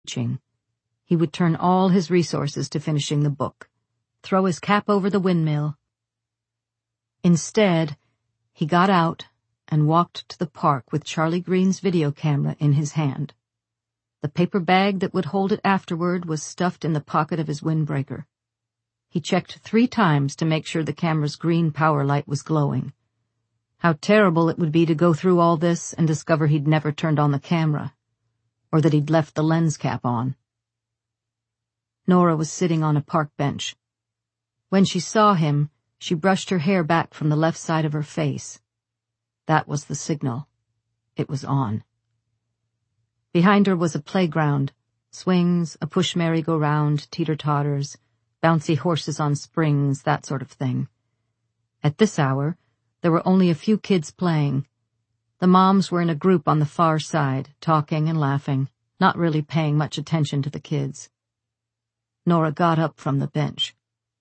teaching. He would turn all his resources to finishing the book, throw his cap over the windmill. Instead, he got out and walked to the park with Charlie Green's video camera in his hand. The paper bag that would hold it afterward was stuffed in the pocket of his windbreaker. He checked 3 times to make sure the camera's green power light was glowing. How terrible it would be to go through all this and discover he'd never turned on the camera, or that he'd left the lens cap on. Nora was sitting on a park bench. When she saw him, she brushed her hair back from the left side of her face. That was the signal. It was on. Behind her was a playground, swings, a push merry-go-round, teeter-totters, bouncy horses on springs, that sort of thing. At this hour, there were only a few kids playing. The moms were in a group on the far side, talking and laughing, not really paying much attention to the kids. Nora got up from the bench.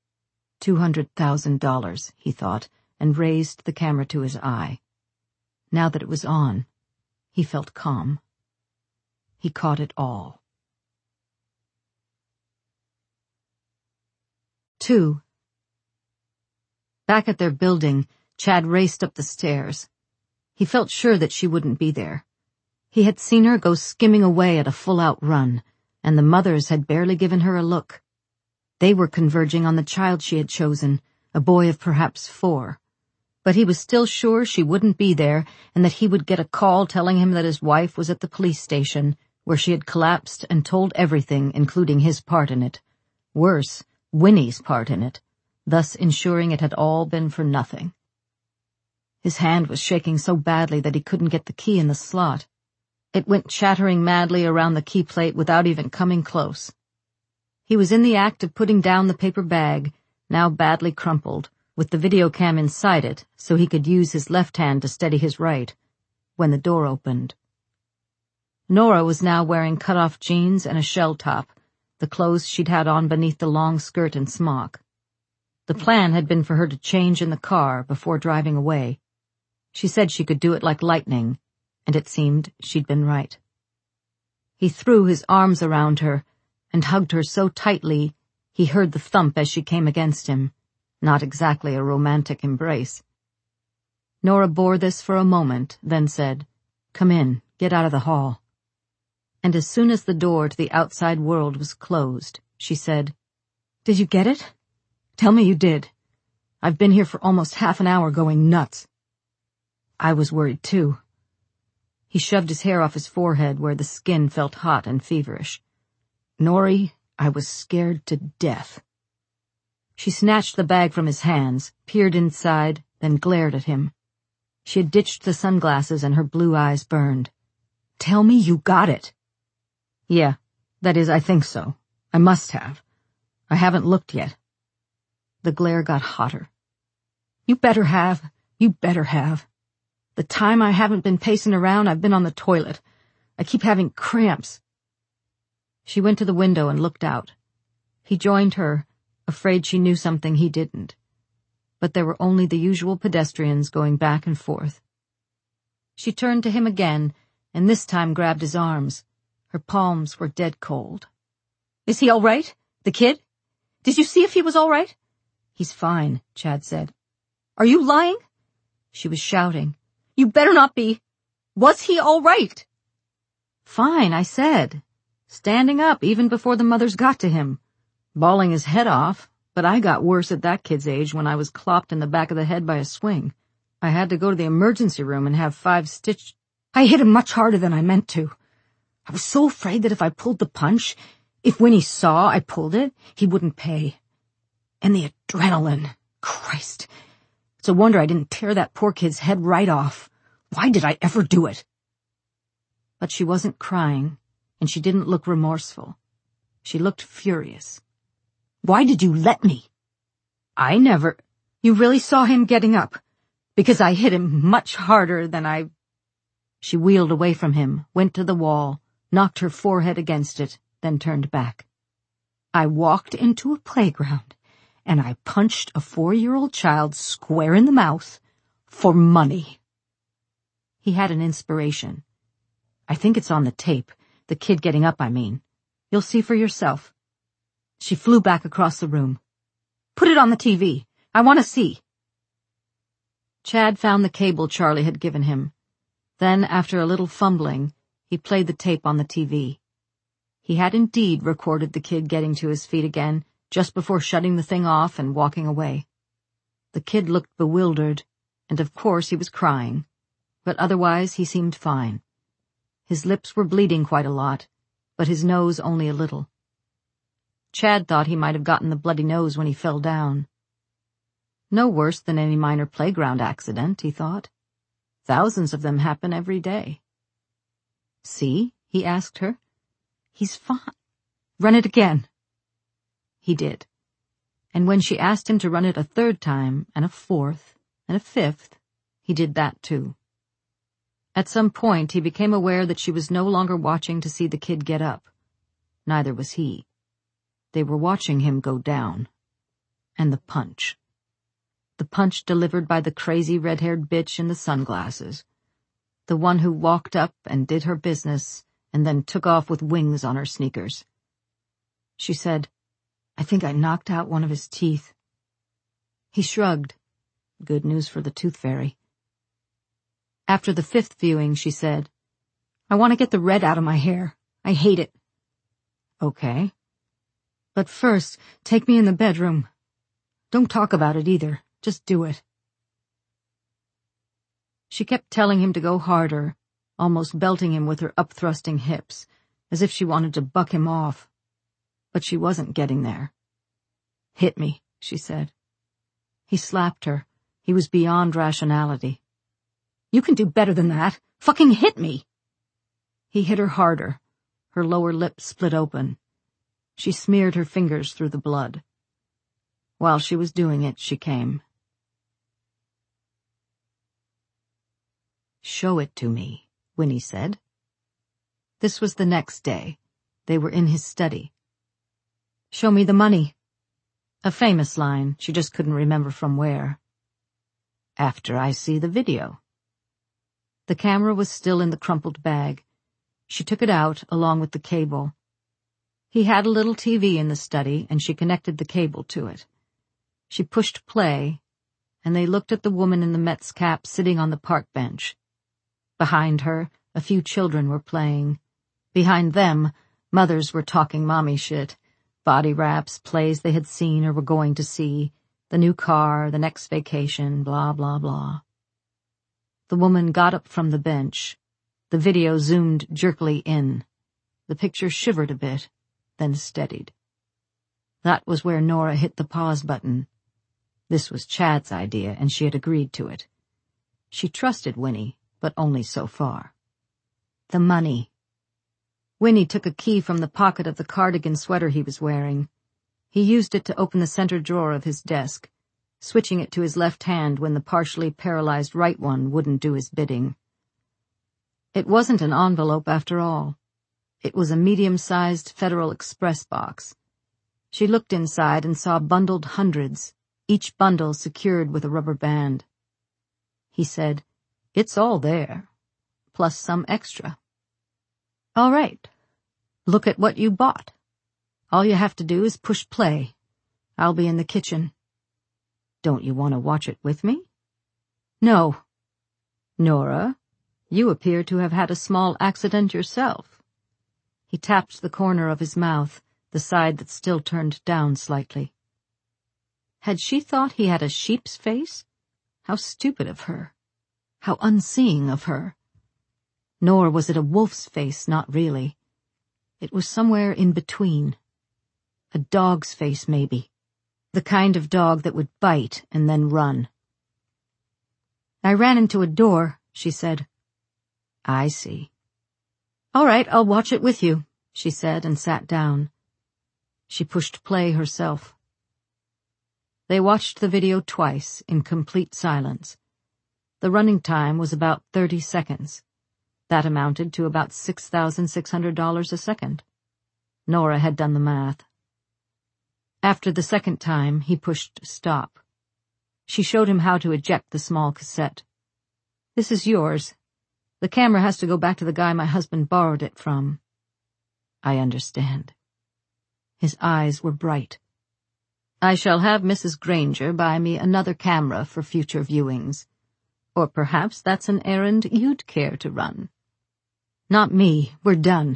$200,000, he thought, and raised the camera to his eye. Now that it was on, he felt calm. He caught it all. 2. Back at their building, Chad raced up the stairs. He felt sure that she wouldn't be there. He had seen her go skimming away at a full-out run, and the mothers had barely given her a look. They were converging on the child she had chosen, a boy of perhaps 4. But he was still sure she wouldn't be there and that he would get a call telling him that his wife was at the police station, where she had collapsed and told everything, including his part in it. Worse, Winnie's part in it, thus ensuring it had all been for nothing. His hand was shaking so badly that he couldn't get the key in the slot. It went chattering madly around the key plate without even coming close. He was in the act of putting down the paper bag, now badly crumpled, with the video cam inside it so he could use his left hand to steady his right, when the door opened. Nora was now wearing cut-off jeans and a shell top, the clothes she'd had on beneath the long skirt and smock. The plan had been for her to change in the car before driving away. She said she could do it like lightning, and it seemed she'd been right. He threw his arms around her and hugged her so tightly he heard the thump as she came against him. Not exactly a romantic embrace. Nora bore this for a moment, then said, "Come in, get out of the hall." And as soon as the door to the outside world was closed, she said, "Did you get it? Tell me you did. I've been here for almost half an hour going nuts." I was worried too. He shoved his hair off his forehead where the skin felt hot and feverish. "Norrie, I was scared to death." She snatched the bag from his hands, peered inside, then glared at him. She had ditched the sunglasses and her blue eyes burned. "Tell me you got it." "Yeah, that is, I think so. I must have. I haven't looked yet." The glare got hotter. "You better have. You better have. The time I haven't been pacing around, I've been on the toilet. I keep having cramps." She went to the window and looked out. He joined her, afraid she knew something he didn't. But there were only the usual pedestrians going back and forth. She turned to him again, and this time grabbed his arms. Her palms were dead cold. "Is he all right? The kid? Did you see if he was all right?" "He's fine," Chad said. "Are you lying?" She was shouting. "You better not be. Was he all right?" "Fine," I said. Standing up even before the mothers got to him. Bawling his head off, but I got worse at that kid's age when I was clopped in the back of the head by a swing. I had to go to the emergency room and have 5 stitched. I hit him much harder than I meant to. I was so afraid that if I pulled the punch, if Winnie saw I pulled it, he wouldn't pay. And the adrenaline. Christ. It's a wonder I didn't tear that poor kid's head right off. Why did I ever do it?" But she wasn't crying, and she didn't look remorseful. She looked furious. "Why did you let me?" "I never—" "You really saw him getting up? Because I hit him much harder than I—" She wheeled away from him, went to the wall, knocked her forehead against it, then turned back. "I walked into a playground, and I punched a 4-year-old child square in the mouth for money." He had an inspiration. "I think it's on the tape, the kid getting up, I mean. You'll see for yourself." She flew back across the room. "Put it on the TV. I want to see." Chad found the cable Charlie had given him. Then, after a little fumbling, he played the tape on the TV. He had indeed recorded the kid getting to his feet again, just before shutting the thing off and walking away. The kid looked bewildered, and of course he was crying, but otherwise he seemed fine. His lips were bleeding quite a lot, but his nose only a little. Chad thought he might have gotten the bloody nose when he fell down. No worse than any minor playground accident, he thought. Thousands of them happen every day. "See?" he asked her. "He's fine. Run it again." He did. And when she asked him to run it a third time, and a fourth, and a fifth, he did that too. At some point he became aware that she was no longer watching to see the kid get up. Neither was he. They were watching him go down. And the punch. The punch delivered by the crazy red-haired bitch in the sunglasses. The one who walked up and did her business and then took off with wings on her sneakers. She said, "I think I knocked out one of his teeth." He shrugged. Good news for the tooth fairy. After the fifth viewing, she said, "I want to get the red out of my hair. I hate it." "Okay. But first, take me in the bedroom. Don't talk about it either. Just do it." She kept telling him to go harder, almost belting him with her up-thrusting hips, as if she wanted to buck him off. But she wasn't getting there. "Hit me," she said. He slapped her. He was beyond rationality. "You can do better than that. Fucking hit me!" He hit her harder. Her lower lip split open. She smeared her fingers through the blood. While she was doing it, she came. "Show it to me," Winnie said. This was the next day. They were in his study. "Show me the money." A famous line, she just couldn't remember from where. "After I see the video." The camera was still in the crumpled bag. She took it out along with the cable. He had a little TV in the study, and she connected the cable to it. She pushed play, and they looked at the woman in the Mets cap sitting on the park bench. Behind her, a few children were playing. Behind them, mothers were talking mommy shit. Body wraps, plays they had seen or were going to see, the new car, the next vacation, blah, blah, blah. The woman got up from the bench. The video zoomed jerkily in. The picture shivered a bit, then steadied. That was where Nora hit the pause button. This was Chad's idea, and she had agreed to it. She trusted Winnie, but only so far. The money. Winnie took a key from the pocket of the cardigan sweater he was wearing. He used it to open the center drawer of his desk, switching it to his left hand when the partially paralyzed right one wouldn't do his bidding. It wasn't an envelope after all. It was a medium-sized Federal Express box. She looked inside and saw bundled hundreds, each bundle secured with a rubber band. He said, "It's all there, plus some extra." "All right. Look at what you bought. All you have to do is push play. I'll be in the kitchen." "Don't you want to watch it with me?" "No." "Nora, you appear to have had a small accident yourself." He tapped the corner of his mouth, the side that still turned down slightly. Had she thought he had a sheep's face? How stupid of her. How unseeing of her. Nor was it a wolf's face, not really. It was somewhere in between. A dog's face, maybe. The kind of dog that would bite and then run. "I ran into a door," she said. "I see." "All right, I'll watch it with you," she said and sat down. She pushed play herself. They watched the video twice in complete silence. The running time was about 30 seconds. That amounted to about $6,600 a second. Nora had done the math. After the second time, he pushed stop. She showed him how to eject the small cassette. "This is yours. The camera has to go back to the guy my husband borrowed it from." "I understand." His eyes were bright. "I shall have Mrs. Granger buy me another camera for future viewings. Or perhaps that's an errand you'd care to run." "Not me. We're done."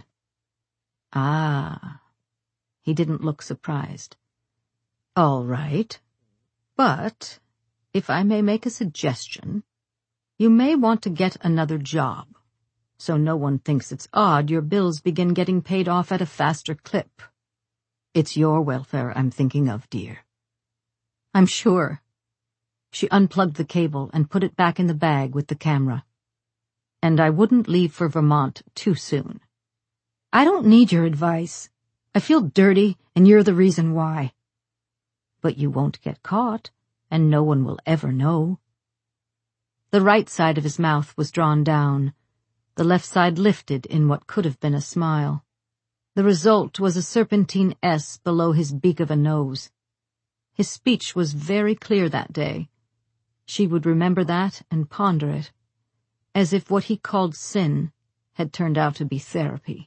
"Ah." He didn't look surprised. "All right. But, if I may make a suggestion, you may want to get another job, so no one thinks it's odd your bills begin getting paid off at a faster clip. It's your welfare I'm thinking of, dear." "I'm sure." She unplugged the cable and put it back in the bag with the camera. "And I wouldn't leave for Vermont too soon." "I don't need your advice. I feel dirty, and you're the reason why." "But you won't get caught, and no one will ever know." The right side of his mouth was drawn down. The left side lifted in what could have been a smile. The result was a serpentine S below his beak of a nose. His speech was very clear that day. She would remember that and ponder it, as if what he called sin had turned out to be therapy.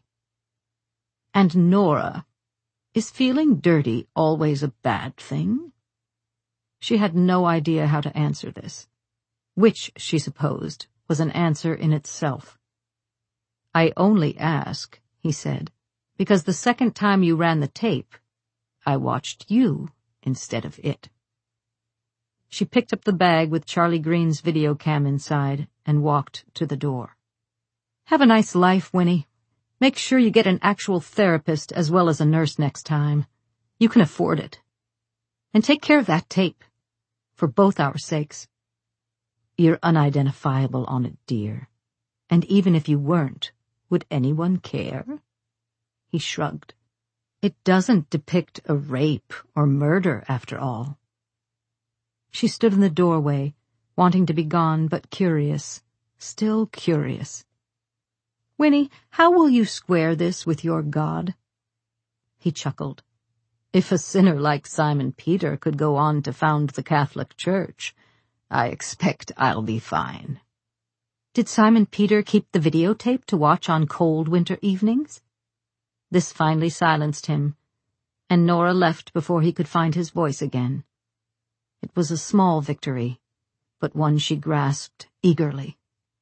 "And Nora, is feeling dirty always a bad thing?" She had no idea how to answer this, which, she supposed, was an answer in itself. "I only ask," he said, "because the second time you ran the tape, I watched you instead of it." She picked up the bag with Charlie Green's video cam inside and walked to the door. "Have a nice life, Winnie. Make sure you get an actual therapist as well as a nurse next time. You can afford it. And take care of that tape, for both our sakes." "You're unidentifiable on it, dear. And even if you weren't, would anyone care?" He shrugged. "It doesn't depict a rape or murder, after all." She stood in the doorway, wanting to be gone but curious, still curious. "Winnie, how will you square this with your God?" He chuckled. "If a sinner like Simon Peter could go on to found the Catholic Church, I expect I'll be fine." "Did Simon Peter keep the videotape to watch on cold winter evenings?" This finally silenced him, and Nora left before he could find his voice again. It was a small victory, but one she grasped eagerly.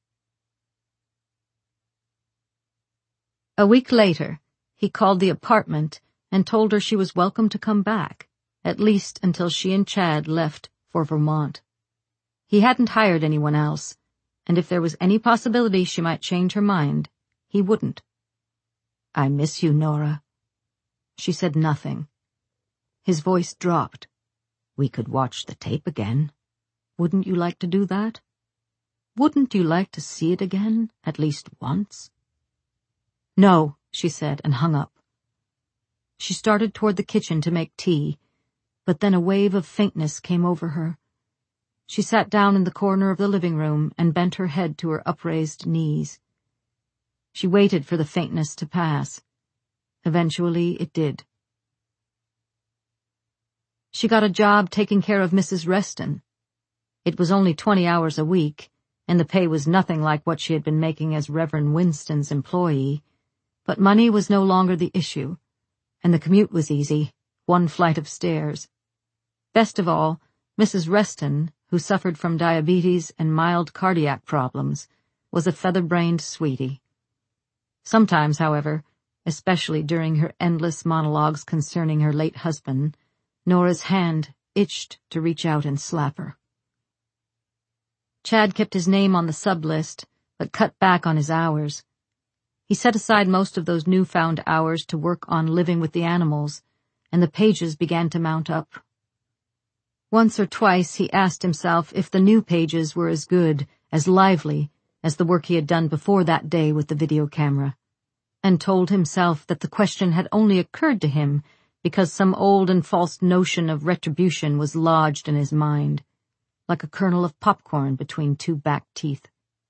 A week later, he called the apartment and told her she was welcome to come back, at least until she and Chad left for Vermont. He hadn't hired anyone else, and if there was any possibility she might change her mind, he wouldn't. "I miss you, Nora." She said nothing. His voice dropped. "We could watch the tape again. Wouldn't you like to do that? Wouldn't you like to see it again, at least once?" "No," she said, and hung up. She started toward the kitchen to make tea, but then a wave of faintness came over her. She sat down in the corner of the living room and bent her head to her upraised knees. She waited for the faintness to pass. Eventually it did. She got a job taking care of Mrs. Reston. It was only 20 hours a week, and the pay was nothing like what she had been making as Reverend Winston's employee, but money was no longer the issue, and the commute was easy, 1 flight of stairs. Best of all, Mrs. Reston, who suffered from diabetes and mild cardiac problems, was a feather-brained sweetie. Sometimes, however, especially during her endless monologues concerning her late husband, Nora's hand itched to reach out and slap her. Chad kept his name on the sub-list, but cut back on his hours. He set aside most of those newfound hours to work on living with the animals, and the pages began to mount up. Once or twice he asked himself if the new pages were as good, as lively, as the work he had done before that day with the video camera, and told himself that the question had only occurred to him because some old and false notion of retribution was lodged in his mind, like a kernel of popcorn between 2 back teeth.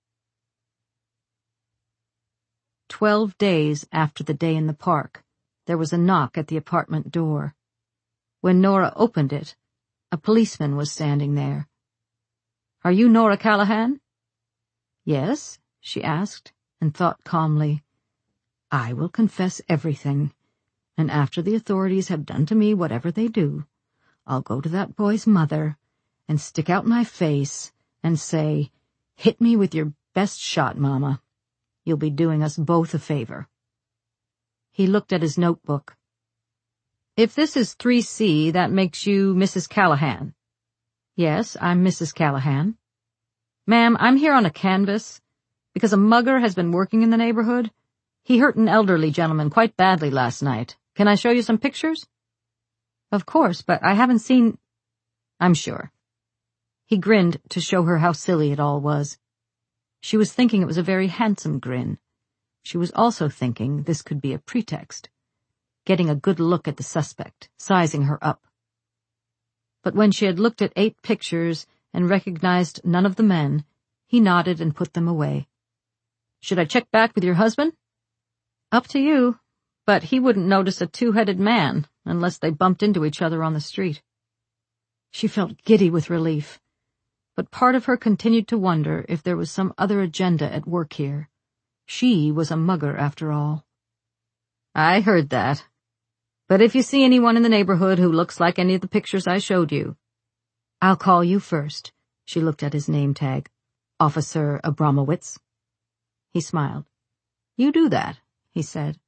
12 days after the day in the park, there was a knock at the apartment door. When Nora opened it, a policeman was standing there. "Are you Nora Callahan?" "Yes," she asked, and thought calmly, "I will confess everything. And after the authorities have done to me whatever they do, I'll go to that boy's mother and stick out my face and say, 'Hit me with your best shot, Mama. You'll be doing us both a favor.'" He looked at his notebook. "If this is 3C, that makes you Mrs. Callahan." "Yes, I'm Mrs. Callahan." "Ma'am, I'm here on a canvass because a mugger has been working in the neighborhood. He hurt an elderly gentleman quite badly last night. Can I show you some pictures?" "Of course, but I haven't seen—" "I'm sure." He grinned to show her how silly it all was. She was thinking it was a very handsome grin. She was also thinking this could be a pretext, getting a good look at the suspect, sizing her up. But when she had looked at 8 pictures and recognized none of the men, he nodded and put them away. "Should I check back with your husband?" "Up to you, but he wouldn't notice a 2-headed man unless they bumped into each other on the street." She felt giddy with relief, but part of her continued to wonder if there was some other agenda at work here. She was a mugger, after all. "I heard that. But if you see anyone in the neighborhood who looks like any of the pictures I showed you—" "I'll call you first." She looked at his name tag. "Officer Abramowitz." He smiled. "You do that," he said.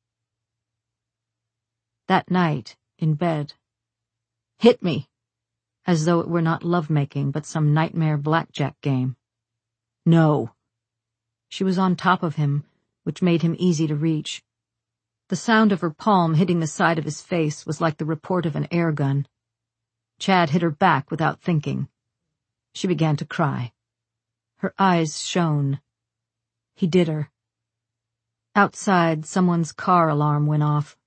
That night, in bed, "Hit me," as though it were not lovemaking but some nightmare blackjack game. "No." She was on top of him, which made him easy to reach. The sound of her palm hitting the side of his face was like the report of an air gun. Chad hit her back without thinking. She began to cry. Her eyes shone. He did her. Outside, someone's car alarm went off.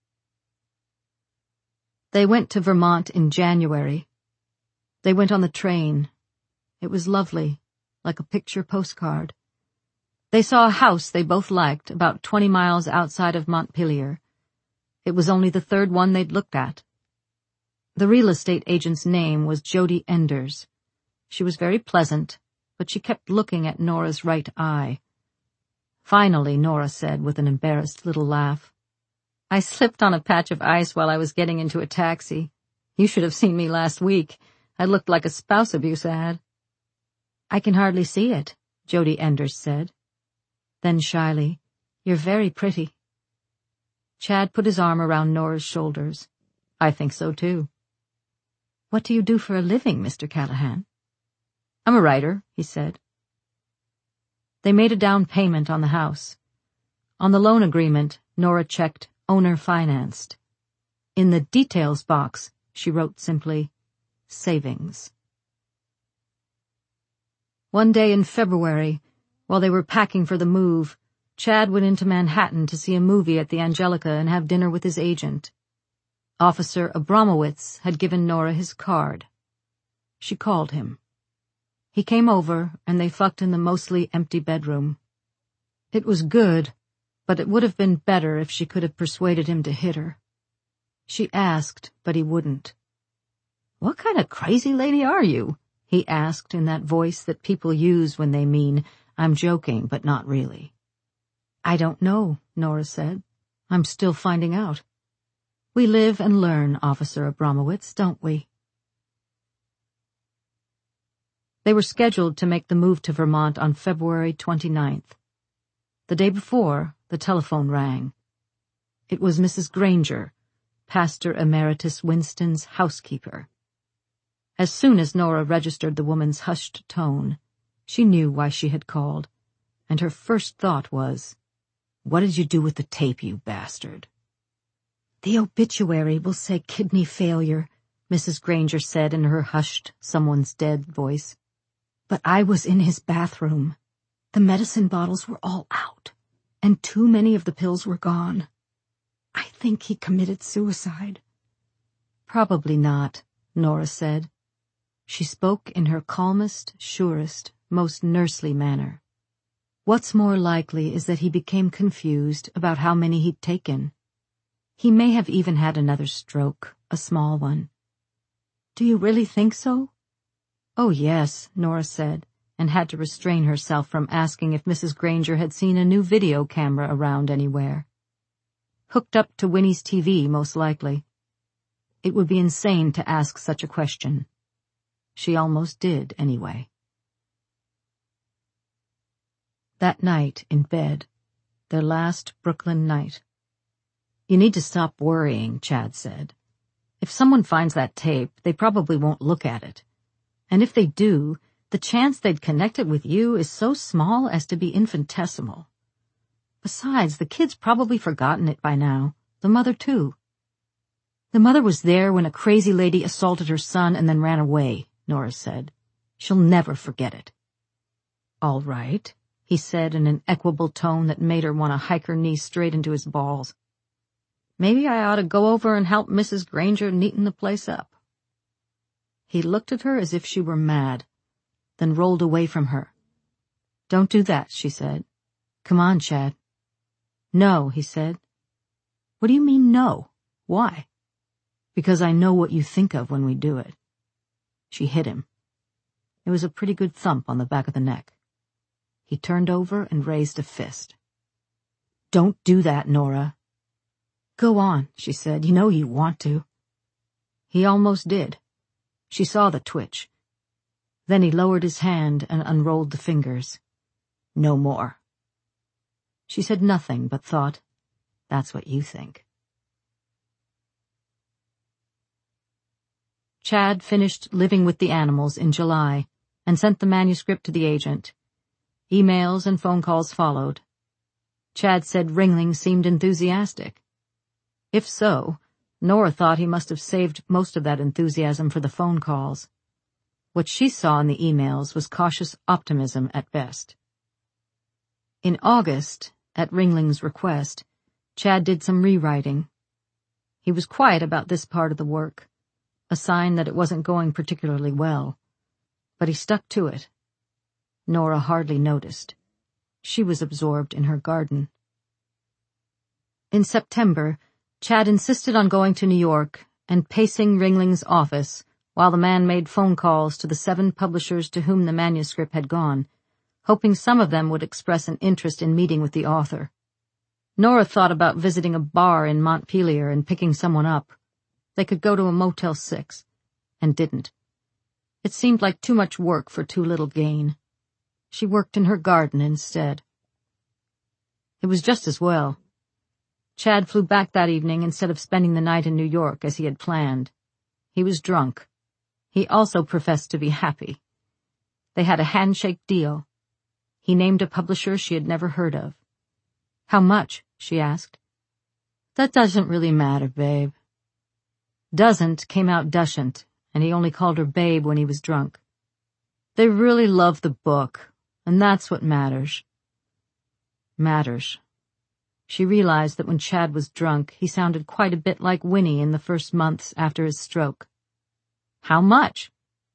They went to Vermont in January. They went on the train. It was lovely, like a picture postcard. They saw a house they both liked, about 20 miles outside of Montpelier. It was only the 3rd one they'd looked at. The real estate agent's name was Jody Enders. She was very pleasant, but she kept looking at Nora's right eye. Finally, Nora said with an embarrassed little laugh, "I slipped on a patch of ice while I was getting into a taxi. You should have seen me last week. I looked like a spouse abuse ad." "I can hardly see it," Jody Enders said. Then shyly, "You're very pretty." Chad put his arm around Nora's shoulders. "I think so, too." "What do you do for a living, Mr. Callahan?" "I'm a writer," he said. They made a down payment on the house. On the loan agreement, Nora checked owner financed. In the details box, she wrote simply, savings. One day in February, while they were packing for the move, Chad went into Manhattan to see a movie at the Angelica and have dinner with his agent. Officer Abramowitz had given Nora his card. She called him. He came over, and they fucked in the mostly empty bedroom. It was good, but it would have been better if she could have persuaded him to hit her. She asked, but he wouldn't. "What kind of crazy lady are you?" he asked in that voice that people use when they mean, "I'm joking, but not really." "I don't know," Nora said. "I'm still finding out. We live and learn, Officer Abramowitz, don't we?" They were scheduled to make the move to Vermont on February 29th. The day before, the telephone rang. It was Mrs. Granger, Pastor Emeritus Winston's housekeeper. As soon as Nora registered the woman's hushed tone, she knew why she had called, and her first thought was, "What did you do with the tape, you bastard?" "The obituary will say kidney failure," Mrs. Granger said in her hushed, someone's dead voice. "But I was in his bathroom. The medicine bottles were all out, and too many of the pills were gone. I think he committed suicide." "Probably not," Nora said. She spoke in her calmest, surest, most nursely manner. "What's more likely is that he became confused about how many he'd taken. He may have even had another stroke, a small one." "Do you really think so?" "Oh, yes," Nora said, and had to restrain herself from asking if Mrs. Granger had seen a new video camera around anywhere. Hooked up to Winnie's TV, most likely. It would be insane to ask such a question. She almost did, anyway. That night, in bed, their last Brooklyn night. "You need to stop worrying," Chad said. "If someone finds that tape, they probably won't look at it. And if they do, the chance they'd connect it with you is so small as to be infinitesimal. Besides, the kid's probably forgotten it by now. The mother, too." "The mother was there when a crazy lady assaulted her son and then ran away," Nora said. "She'll never forget it." "All right," he said in an equable tone that made her want to hike her knee straight into his balls. "Maybe I ought to go over and help Mrs. Granger neaten the place up." He looked at her as if she were mad, then rolled away from her. "Don't do that," she said. "Come on, Chad." "No," he said. "What do you mean, no? Why?" "Because I know what you think of when we do it." She hit him. It was a pretty good thump on the back of the neck. He turned over and raised a fist. "Don't do that, Nora." "Go on," she said. "You know you want to." He almost did. She saw the twitch. Then he lowered his hand and unrolled the fingers. "No more." She said nothing but thought, "That's what you think." Chad finished Living with the Animals in July and sent the manuscript to the agent. Emails and phone calls followed. Chad said Ringling seemed enthusiastic. If so, Nora thought he must have saved most of that enthusiasm for the phone calls. What she saw in the emails was cautious optimism at best. In August, at Ringling's request, Chad did some rewriting. He was quiet about this part of the work, a sign that it wasn't going particularly well. But he stuck to it. Nora hardly noticed. She was absorbed in her garden. In September, Chad insisted on going to New York and pacing Ringling's office while the man made phone calls to the 7 publishers to whom the manuscript had gone, hoping some of them would express an interest in meeting with the author. Nora thought about visiting a bar in Montpelier and picking someone up. They could go to a Motel 6, and didn't. It seemed like too much work for too little gain. She worked in her garden instead. It was just as well. Chad flew back that evening instead of spending the night in New York as he had planned. He was drunk. He also professed to be happy. They had a handshake deal. He named a publisher she had never heard of. "How much?" she asked. "That doesn't really matter, babe." Doesn't came out doesn't, and he only called her babe when he was drunk. "They really love the book, and that's what matters." Matters. She realized that when Chad was drunk, he sounded quite a bit like Winnie in the first months after his stroke. "How much?"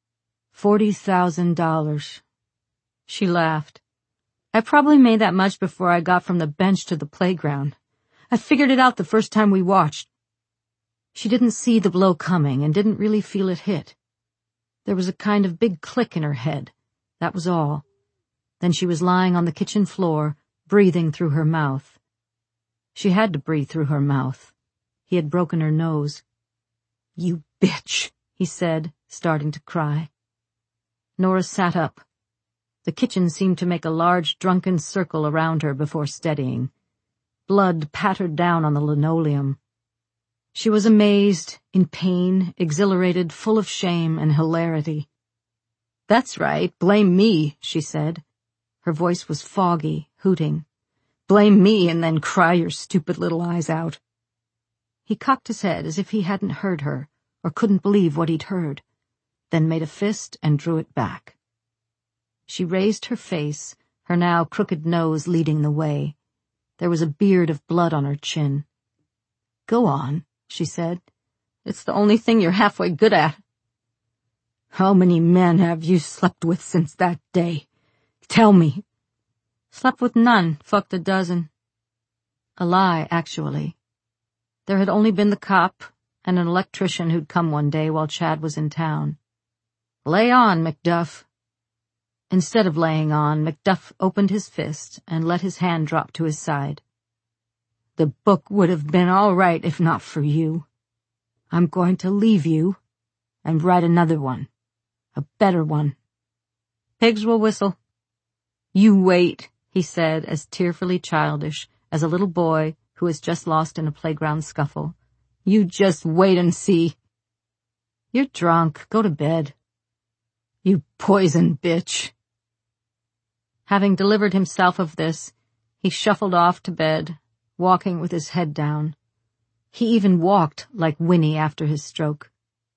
$40,000. She laughed. "I probably made that much before I got from the bench to the playground. I figured it out the first time we watched." She didn't see the blow coming and didn't really feel it hit. There was a kind of big click in her head. That was all. Then she was lying on the kitchen floor, breathing through her mouth. She had to breathe through her mouth. He had broken her nose. "You bitch," he said, starting to cry. Nora sat up. The kitchen seemed to make a large drunken circle around her before steadying. Blood pattered down on the linoleum. She was amazed, in pain, exhilarated, full of shame and hilarity. "That's right, blame me," she said. Her voice was foggy, hooting. "Blame me and then cry your stupid little eyes out." He cocked his head as if he hadn't heard her, or couldn't believe what he'd heard, then made a fist and drew it back. She raised her face, her now crooked nose leading the way. There was a beard of blood on her chin. "Go on," she said. "It's the only thing you're halfway good at." "How many men have you slept with since that day? Tell me." "Slept with none, fucked a dozen." A lie, actually. There had only been the cop and an electrician who'd come one day while Chad was in town. "Lay on, McDuff." Instead of laying on, McDuff opened his fist and let his hand drop to his side. The book would have been all right if not for you. I'm going to leave you and write another one. A better one. Pigs will whistle. You wait, he said, as tearfully childish as a little boy who is just lost in a playground scuffle. You just wait and see. You're drunk. Go to bed. You poison bitch. Having delivered himself of this, he shuffled off to bed, walking with his head down. He even walked like Winnie after his stroke.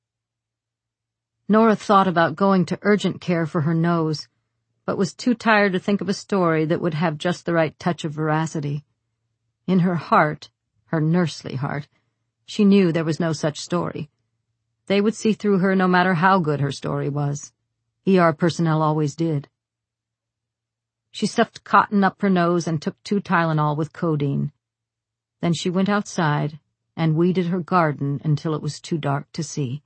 Nora thought about going to urgent care for her nose, but was too tired to think of a story that would have just the right touch of veracity. In her heart, her nursely heart, she knew there was no such story. They would see through her no matter how good her story was. ER personnel always did. She stuffed cotton up her nose and took 2 Tylenol with codeine. Then she went outside and weeded her garden until it was too dark to see.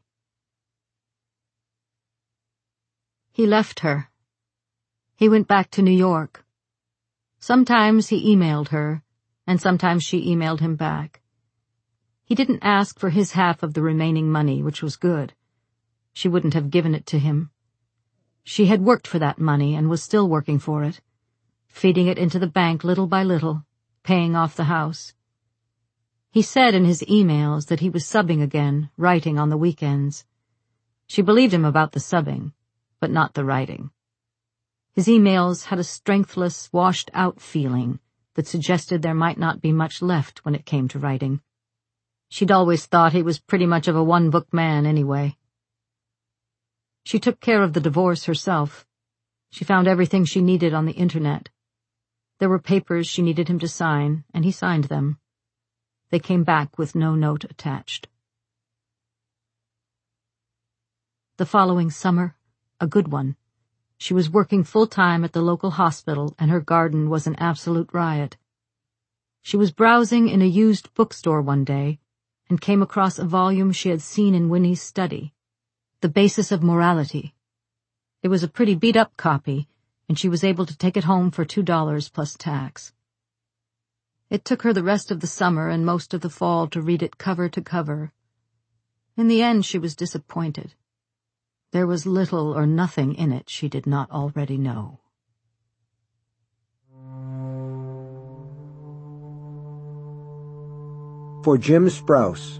He left her. He went back to New York. Sometimes he emailed her, and sometimes she emailed him back. He didn't ask for his half of the remaining money, which was good. She wouldn't have given it to him. She had worked for that money and was still working for it, feeding it into the bank little by little, paying off the house. He said in his emails that he was subbing again, writing on the weekends. She believed him about the subbing, but not the writing. His emails had a strengthless, washed-out feeling that suggested there might not be much left when it came to writing. She'd always thought he was pretty much of a one-book man anyway. She took care of the divorce herself. She found everything she needed on the internet. There were papers she needed him to sign, and he signed them. They came back with no note attached. The following summer, a good one, she was working full-time at the local hospital, and her garden was an absolute riot. She was browsing in a used bookstore one day and came across a volume she had seen in Winnie's study, The Basis of Morality. It was a pretty beat-up copy, and she was able to take it home for $2 plus tax. It took her the rest of the summer and most of the fall to read it cover to cover. In the end, she was disappointed. There was little or nothing in it she did not already know. For Jim Sprouse.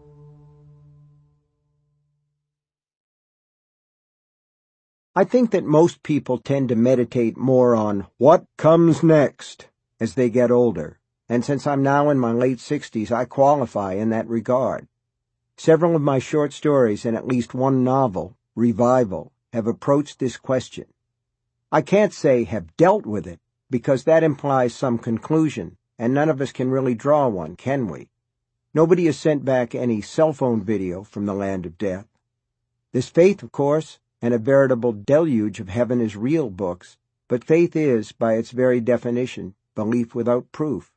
I think that most people tend to meditate more on what comes next as they get older, and since I'm now in my late 60s, I qualify in that regard. Several of my short stories and at least one novel, Revival, have approached this question. I can't say have dealt with it, because that implies some conclusion, and none of us can really draw one, can we? Nobody has sent back any cell phone video from the land of death. There's faith, of course, and a veritable deluge of heaven is real books, but faith is, by its very definition, belief without proof.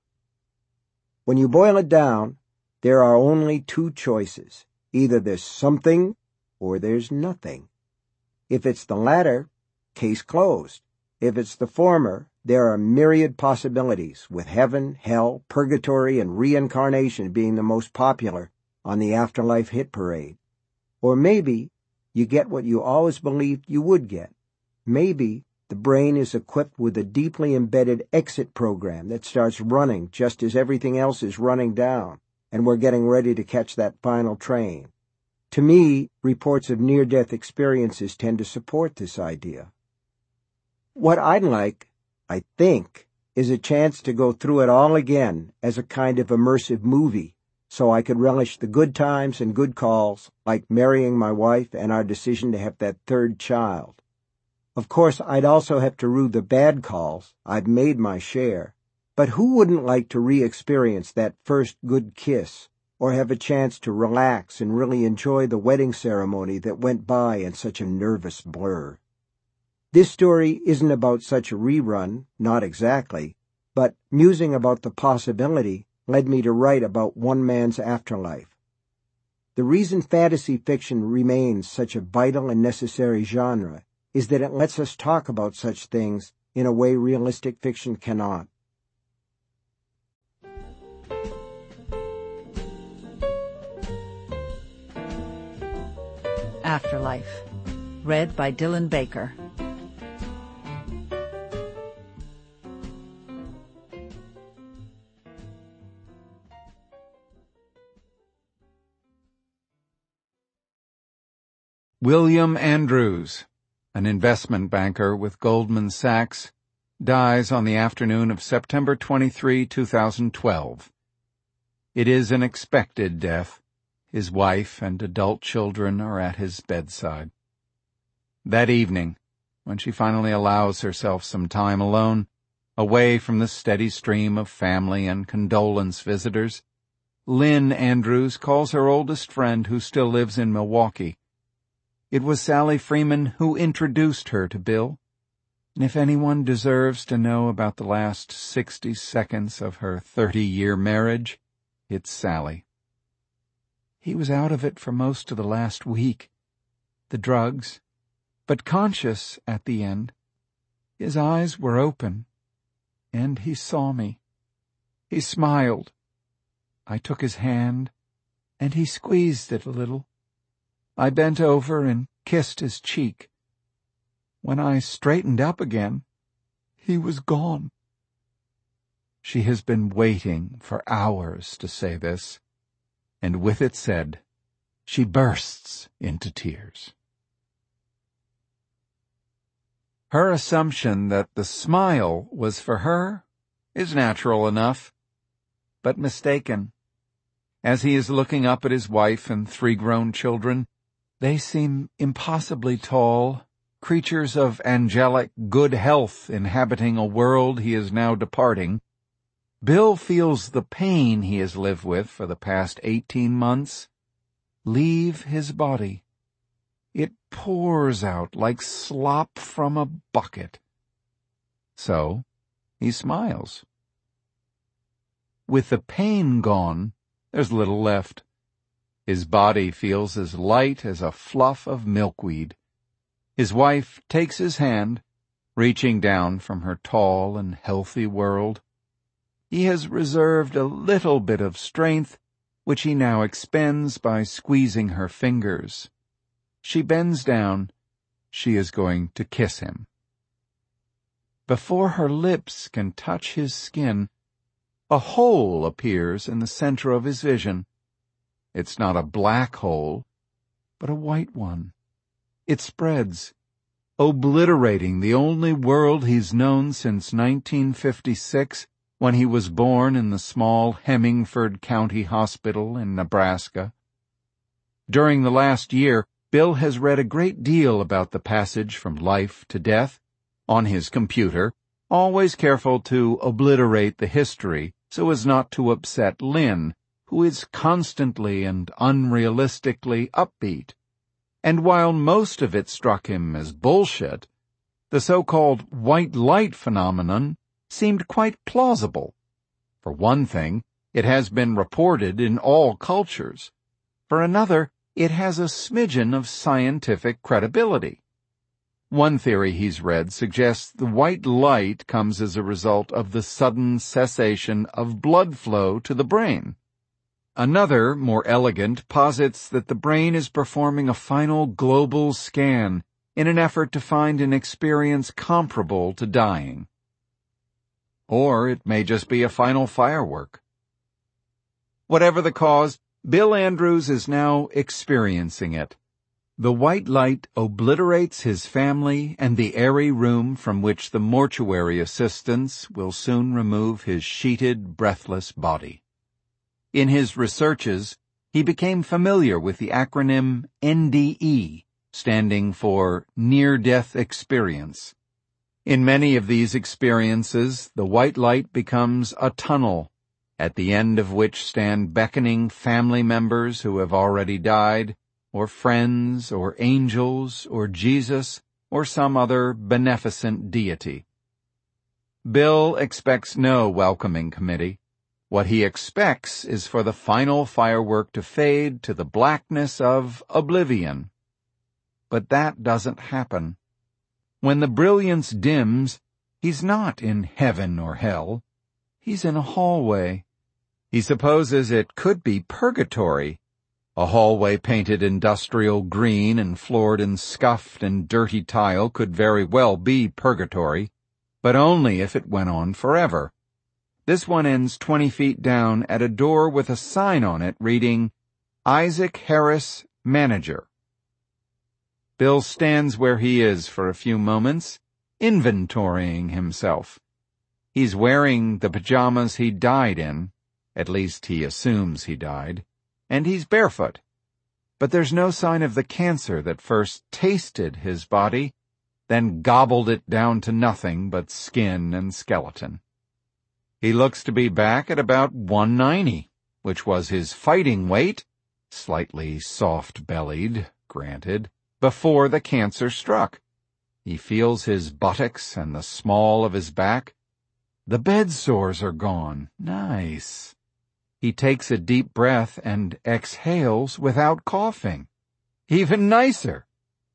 When you boil it down, there are only 2 choices. Either there's something or there's nothing. If it's the latter, case closed. If it's the former, there are myriad possibilities, with heaven, hell, purgatory, and reincarnation being the most popular on the afterlife hit parade. Or maybe you get what you always believed you would get. Maybe the brain is equipped with a deeply embedded exit program that starts running just as everything else is running down, and we're getting ready to catch that final train. To me, reports of near-death experiences tend to support this idea. What I'd like, I think, is a chance to go through it all again as a kind of immersive movie, so I could relish the good times and good calls, like marrying my wife and our decision to have that 3rd child. Of course, I'd also have to rue the bad calls. I've made my share. But who wouldn't like to re-experience that first good kiss, or have a chance to relax and really enjoy the wedding ceremony that went by in such a nervous blur? This story isn't about such a rerun, not exactly, but musing about the possibility led me to write about one man's afterlife. The reason fantasy fiction remains such a vital and necessary genre is that it lets us talk about such things in a way realistic fiction cannot. Afterlife. Read by Dylan Baker. William Andrews, an investment banker with Goldman Sachs, dies on the afternoon of September 23, 2012. It is an expected death. His wife and adult children are at his bedside. That evening, when she finally allows herself some time alone, away from the steady stream of family and condolence visitors, Lynn Andrews calls her oldest friend who still lives in Milwaukee. It was Sally Freeman who introduced her to Bill, and if anyone deserves to know about the last 60 seconds of her 30-year marriage, it's Sally. He was out of it for most of the last week, the drugs, but conscious at the end. His eyes were open, and he saw me. He smiled. I took his hand, and he squeezed it a little. I bent over and kissed his cheek. When I straightened up again, he was gone. She has been waiting for hours to say this, and with it said, she bursts into tears. Her assumption that the smile was for her is natural enough, but mistaken. As he is looking up at his wife and 3 grown children, they seem impossibly tall, creatures of angelic good health inhabiting a world he is now departing. Bill feels the pain he has lived with for the past 18 months leave his body. It pours out like slop from a bucket. So he smiles. With the pain gone, there's little left. His body feels as light as a fluff of milkweed. His wife takes his hand, reaching down from her tall and healthy world. He has reserved a little bit of strength, which he now expends by squeezing her fingers. She bends down. She is going to kiss him. Before her lips can touch his skin, a hole appears in the center of his vision. It's not a black hole, but a white one. It spreads, obliterating the only world he's known since 1956, when he was born in the small Hemingford County Hospital in Nebraska. During the last year, Bill has read a great deal about the passage from life to death on his computer, always careful to obliterate the history so as not to upset Lynn, who is constantly and unrealistically upbeat. And while most of it struck him as bullshit, the so-called white light phenomenon seemed quite plausible. For one thing, it has been reported in all cultures. For another, it has a smidgen of scientific credibility. One theory he's read suggests the white light comes as a result of the sudden cessation of blood flow to the brain. Another, more elegant, posits that the brain is performing a final global scan in an effort to find an experience comparable to dying. Or it may just be a final firework. Whatever the cause, Bill Andrews is now experiencing it. The white light obliterates his family and the airy room from which the mortuary assistants will soon remove his sheeted, breathless body. In his researches, he became familiar with the acronym NDE, standing for Near-Death Experience. In many of these experiences, the white light becomes a tunnel, at the end of which stand beckoning family members who have already died, or friends, or angels, or Jesus, or some other beneficent deity. Bill expects no welcoming committee. What he expects is for the final firework to fade to the blackness of oblivion. But that doesn't happen. When the brilliance dims, he's not in heaven or hell. He's in a hallway. He supposes it could be purgatory, A hallway painted industrial green and floored in scuffed and dirty tile could very well be purgatory, but only if it went on forever. This one ends 20 feet down at a door with a sign on it reading, Isaac Harris, Manager. Bill stands where he is for a few moments, inventorying himself. He's wearing the pajamas he died in, at least he assumes he died, and he's barefoot. But there's no sign of the cancer that first tasted his body, then gobbled it down to nothing but skin and skeleton. He looks to be back at about 190, which was his fighting weight, slightly soft-bellied, granted, before the cancer struck. He feels his buttocks and the small of his back. The bed sores are gone. Nice. He takes a deep breath and exhales without coughing. Even nicer.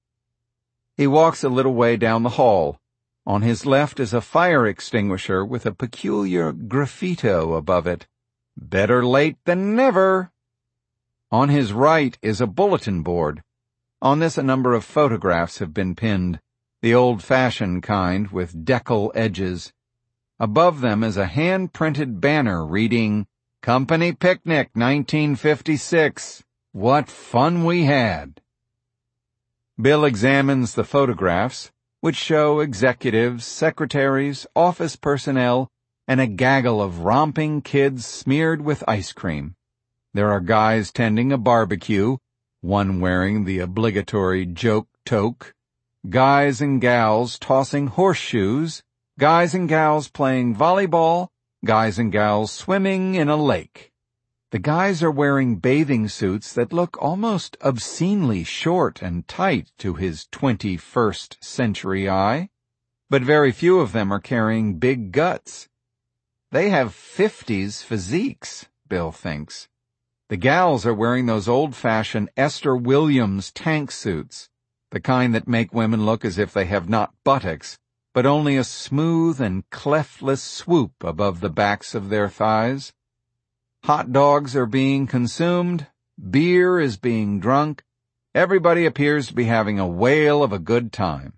He walks a little way down the hall. On his left is a fire extinguisher with a peculiar graffito above it. Better late than never. On his right is a bulletin board. On this a number of photographs have been pinned, the old-fashioned kind with decal edges. Above them is a hand-printed banner reading, Company Picnic 1956. What fun we had. Bill examines the photographs, which show executives, secretaries, office personnel, and a gaggle of romping kids smeared with ice cream. There are guys tending a barbecue, one wearing the obligatory joke toque, guys and gals tossing horseshoes, guys and gals playing volleyball, guys and gals swimming in a lake. The guys are wearing bathing suits that look almost obscenely short and tight to his 21st century eye, but very few of them are carrying big guts. They have 50s physiques, Bill thinks. The gals are wearing those old-fashioned Esther Williams tank suits, the kind that make women look as if they have not buttocks, but only a smooth and cleftless swoop above the backs of their thighs. Hot dogs are being consumed, beer is being drunk, everybody appears to be having a whale of a good time.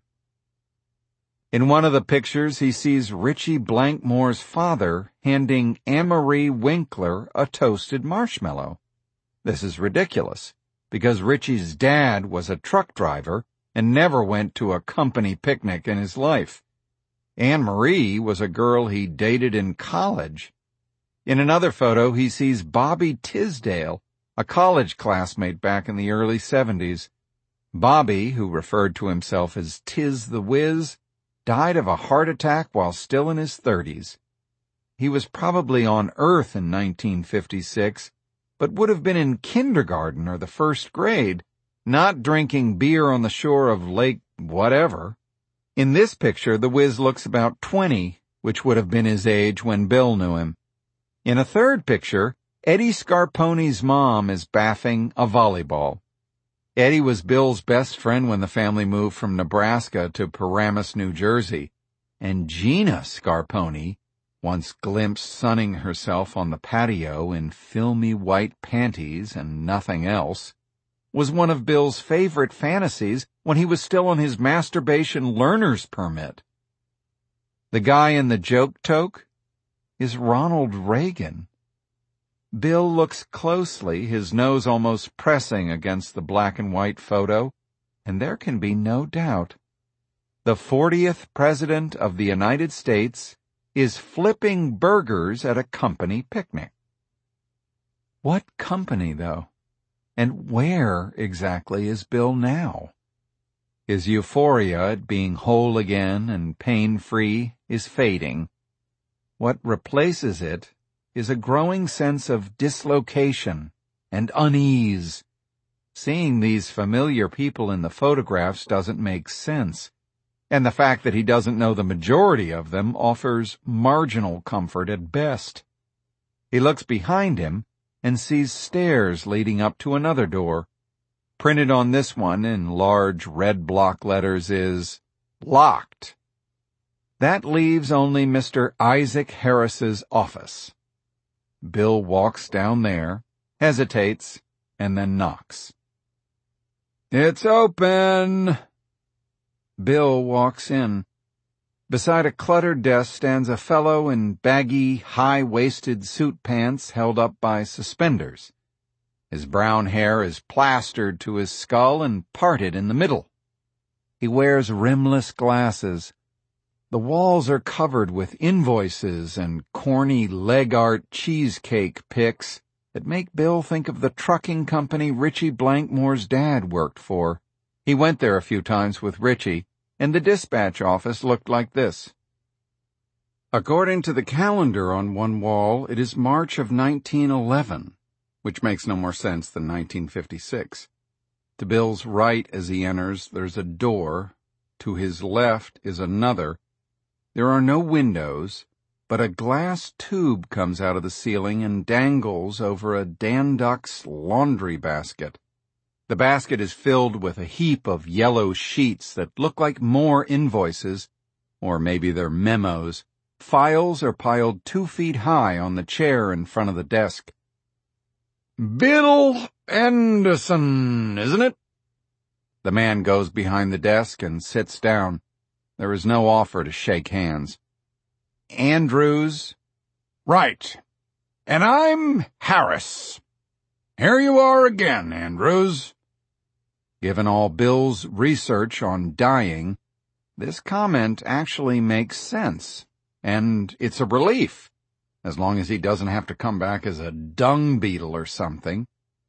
In one of the pictures he sees Richie Blankmore's father handing Anne-Marie Winkler a toasted marshmallow. This is ridiculous, because Richie's dad was a truck driver and never went to a company picnic in his life. Anne-Marie was a girl he dated in college. In another photo, he sees Bobby Tisdale, a college classmate back in the early 70s. Bobby, who referred to himself as Tiz the Wiz, died of a heart attack while still in his 30s. He was probably on Earth in 1956, but would have been in kindergarten or the first grade, not drinking beer on the shore of Lake whatever. In this picture, the Wiz looks about 20, which would have been his age when Bill knew him. In a third picture, Eddie Scarponi's mom is bathing a volleyball. Eddie was Bill's best friend when the family moved from Nebraska to Paramus, New Jersey, and Gina Scarponi, once glimpsed sunning herself on the patio in filmy white panties and nothing else, was one of Bill's favorite fantasies when he was still on his masturbation learner's permit. The guy in the joke toque is Ronald Reagan. Bill looks closely, his nose almost pressing against the black and white photo, and there can be no doubt. The 40th President of the United States is flipping burgers at a company picnic. What company, though? And where exactly is Bill now? His euphoria at being whole again and pain-free is fading. What replaces it is a growing sense of dislocation and unease. Seeing these familiar people in the photographs doesn't make sense, and the fact that he doesn't know the majority of them offers marginal comfort at best. He looks behind him and sees stairs leading up to another door. Printed on this one in large red block letters is, "Locked." That leaves only Mr. Isaac Harris's office. Bill walks down there, hesitates, and then knocks. "It's open." Bill walks in. Beside a cluttered desk stands a fellow in baggy, high-waisted suit pants held up by suspenders. His brown hair is plastered to his skull and parted in the middle. He wears rimless glasses. The walls are covered with invoices and corny leg art cheesecake pics that make Bill think of the trucking company Richie Blankmore's dad worked for. He went there a few times with Richie, and the dispatch office looked like this. According to the calendar on one wall, it is March of 1911, which makes no more sense than 1956. To Bill's right as he enters, there's a door. To his left is another. There are no windows, but a glass tube comes out of the ceiling and dangles over a Dandux laundry basket. The basket is filled with a heap of yellow sheets that look like more invoices, or maybe they're memos. Files are piled 2 feet high on the chair in front of the desk. "Bill Anderson, isn't it?" The man goes behind the desk and sits down. There is no offer to shake hands. "Andrews?" "Right. And I'm Harris. Here you are again, Andrews." Given all Bill's research on dying, this comment actually makes sense, and it's a relief, as long as he doesn't have to come back as a dung beetle or something.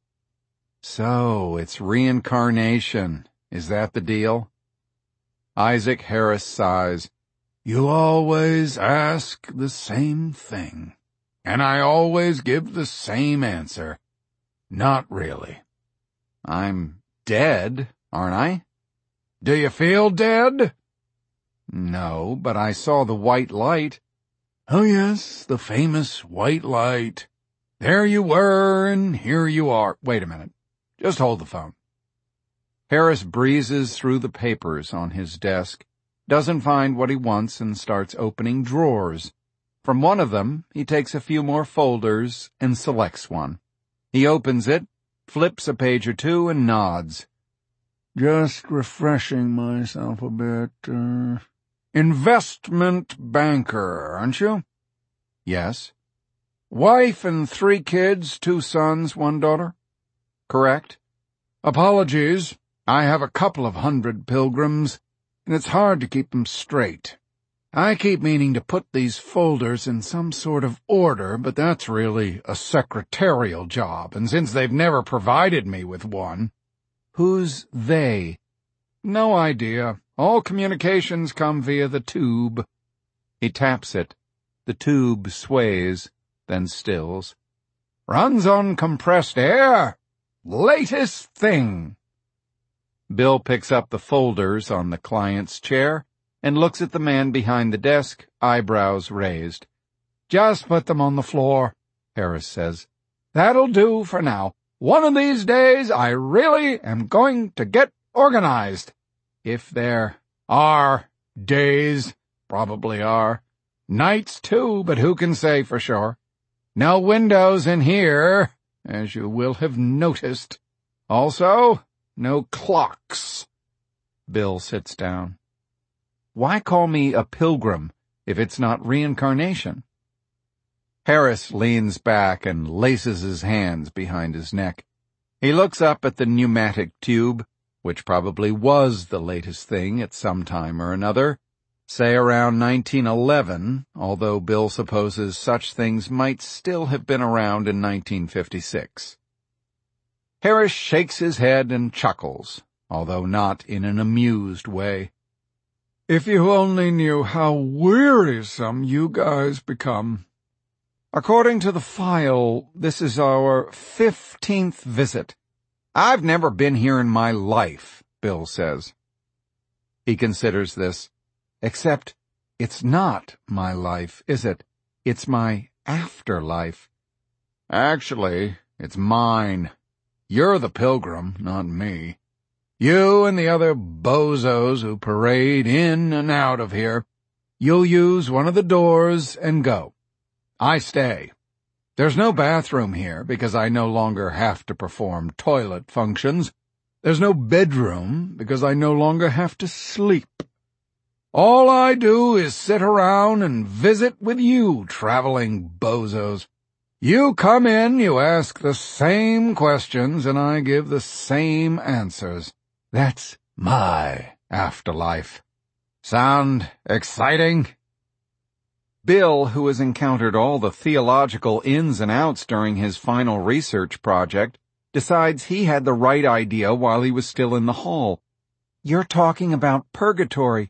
So, it's reincarnation. Is that the deal? Isaac Harris sighs. "You always ask the same thing, and I always give the same answer. Not really." "I'm dead, aren't I?" "Do you feel dead?" "No, but I saw the white light." "Oh yes, the famous white light. There you were, and here you are." Wait a minute. Just hold the phone. Harris breezes through the papers on his desk, doesn't find what he wants, and starts opening drawers. From one of them, he takes a few more folders and selects one. He opens it, flips a page or two, and nods. "Just refreshing myself a bit. Investment banker, aren't you?" "Yes." "Wife and 3 kids, 2 sons, 1 daughter?" "Correct." "Apologies. I have a couple of 100 pilgrims, and it's hard to keep them straight. I keep meaning to put these folders in some sort of order, but that's really a secretarial job, and since they've never provided me with one—" "Who's they?" "No idea. All communications come via the tube." He taps it. The tube sways, then stills. "Runs on compressed air. Latest thing." Bill picks up the folders on the client's chair and looks at the man behind the desk, eyebrows raised. "Just put them on the floor," Harris says. "That'll do for now. One of these days I really am going to get organized. If there are days, probably are. Nights too, but who can say for sure. No windows in here, as you will have noticed. Also, no clocks." Bill sits down. "Why call me a pilgrim if it's not reincarnation?" Harris leans back and laces his hands behind his neck. He looks up at the pneumatic tube, which probably was the latest thing at some time or another, say around 1911, although Bill supposes such things might still have been around in 1956. Harris shakes his head and chuckles, although not in an amused way. "If you only knew how wearisome you guys become. According to the file, this is our 15th visit. I've never been here in my life," Bill says. He considers this. "Except it's not my life, is it? It's my afterlife." "Actually, it's mine. You're the pilgrim, not me. You and the other bozos who parade in and out of here. You'll use one of the doors and go. I stay. There's no bathroom here because I no longer have to perform toilet functions. There's no bedroom because I no longer have to sleep. All I do is sit around and visit with you, traveling bozos. You come in, you ask the same questions, and I give the same answers. That's my afterlife. Sound exciting? Bill, who has encountered all the theological ins and outs during his final research project, decides he had the right idea while he was still in the hall. You're talking about purgatory.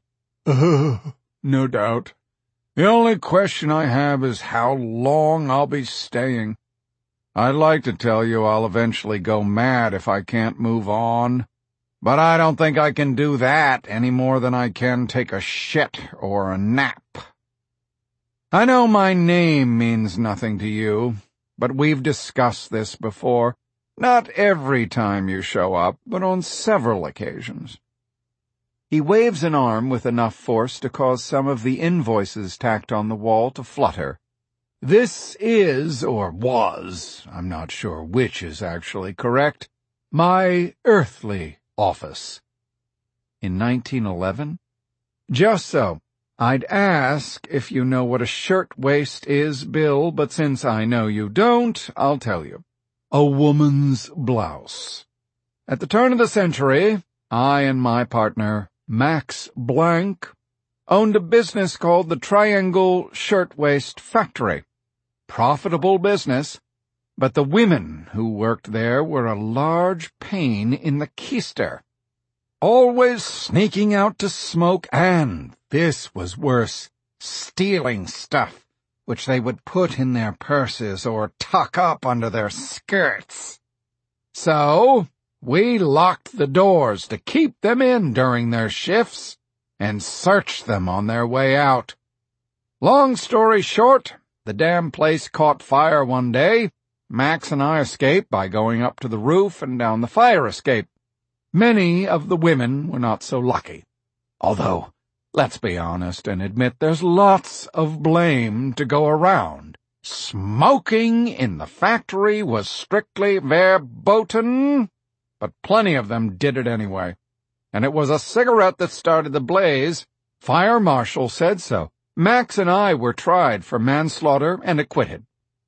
No doubt. The only question I have is how long I'll be staying. I'd like to tell you I'll eventually go mad if I can't move on, but I don't think I can do that any more than I can take a shit or a nap. I know my name means nothing to you, but we've discussed this before. Not every time you show up, but on several occasions. He waves an arm with enough force to cause some of the invoices tacked on the wall to flutter. This is, or was, I'm not sure which is actually correct, my earthly office. In 1911? Just so. I'd ask if you know what a shirtwaist is, Bill, but since I know you don't, I'll tell you. A woman's blouse. At the turn of the century, I and my partner, Max Blank, owned a business called the Triangle Shirtwaist Factory. Profitable business, but the women who worked there were a large pain in the keister. Always sneaking out to smoke, and, this was worse, stealing stuff, which they would put in their purses or tuck up under their skirts. So, we locked the doors to keep them in during their shifts and searched them on their way out. Long story short, the damn place caught fire one day. Max and I escaped by going up to the roof and down the fire escape. Many of the women were not so lucky. Although, let's be honest and admit there's lots of blame to go around. Smoking in the factory was strictly verboten, but plenty of them did it anyway. And it was a cigarette that started the blaze. Fire marshal said so. Max and I were tried for manslaughter and acquitted.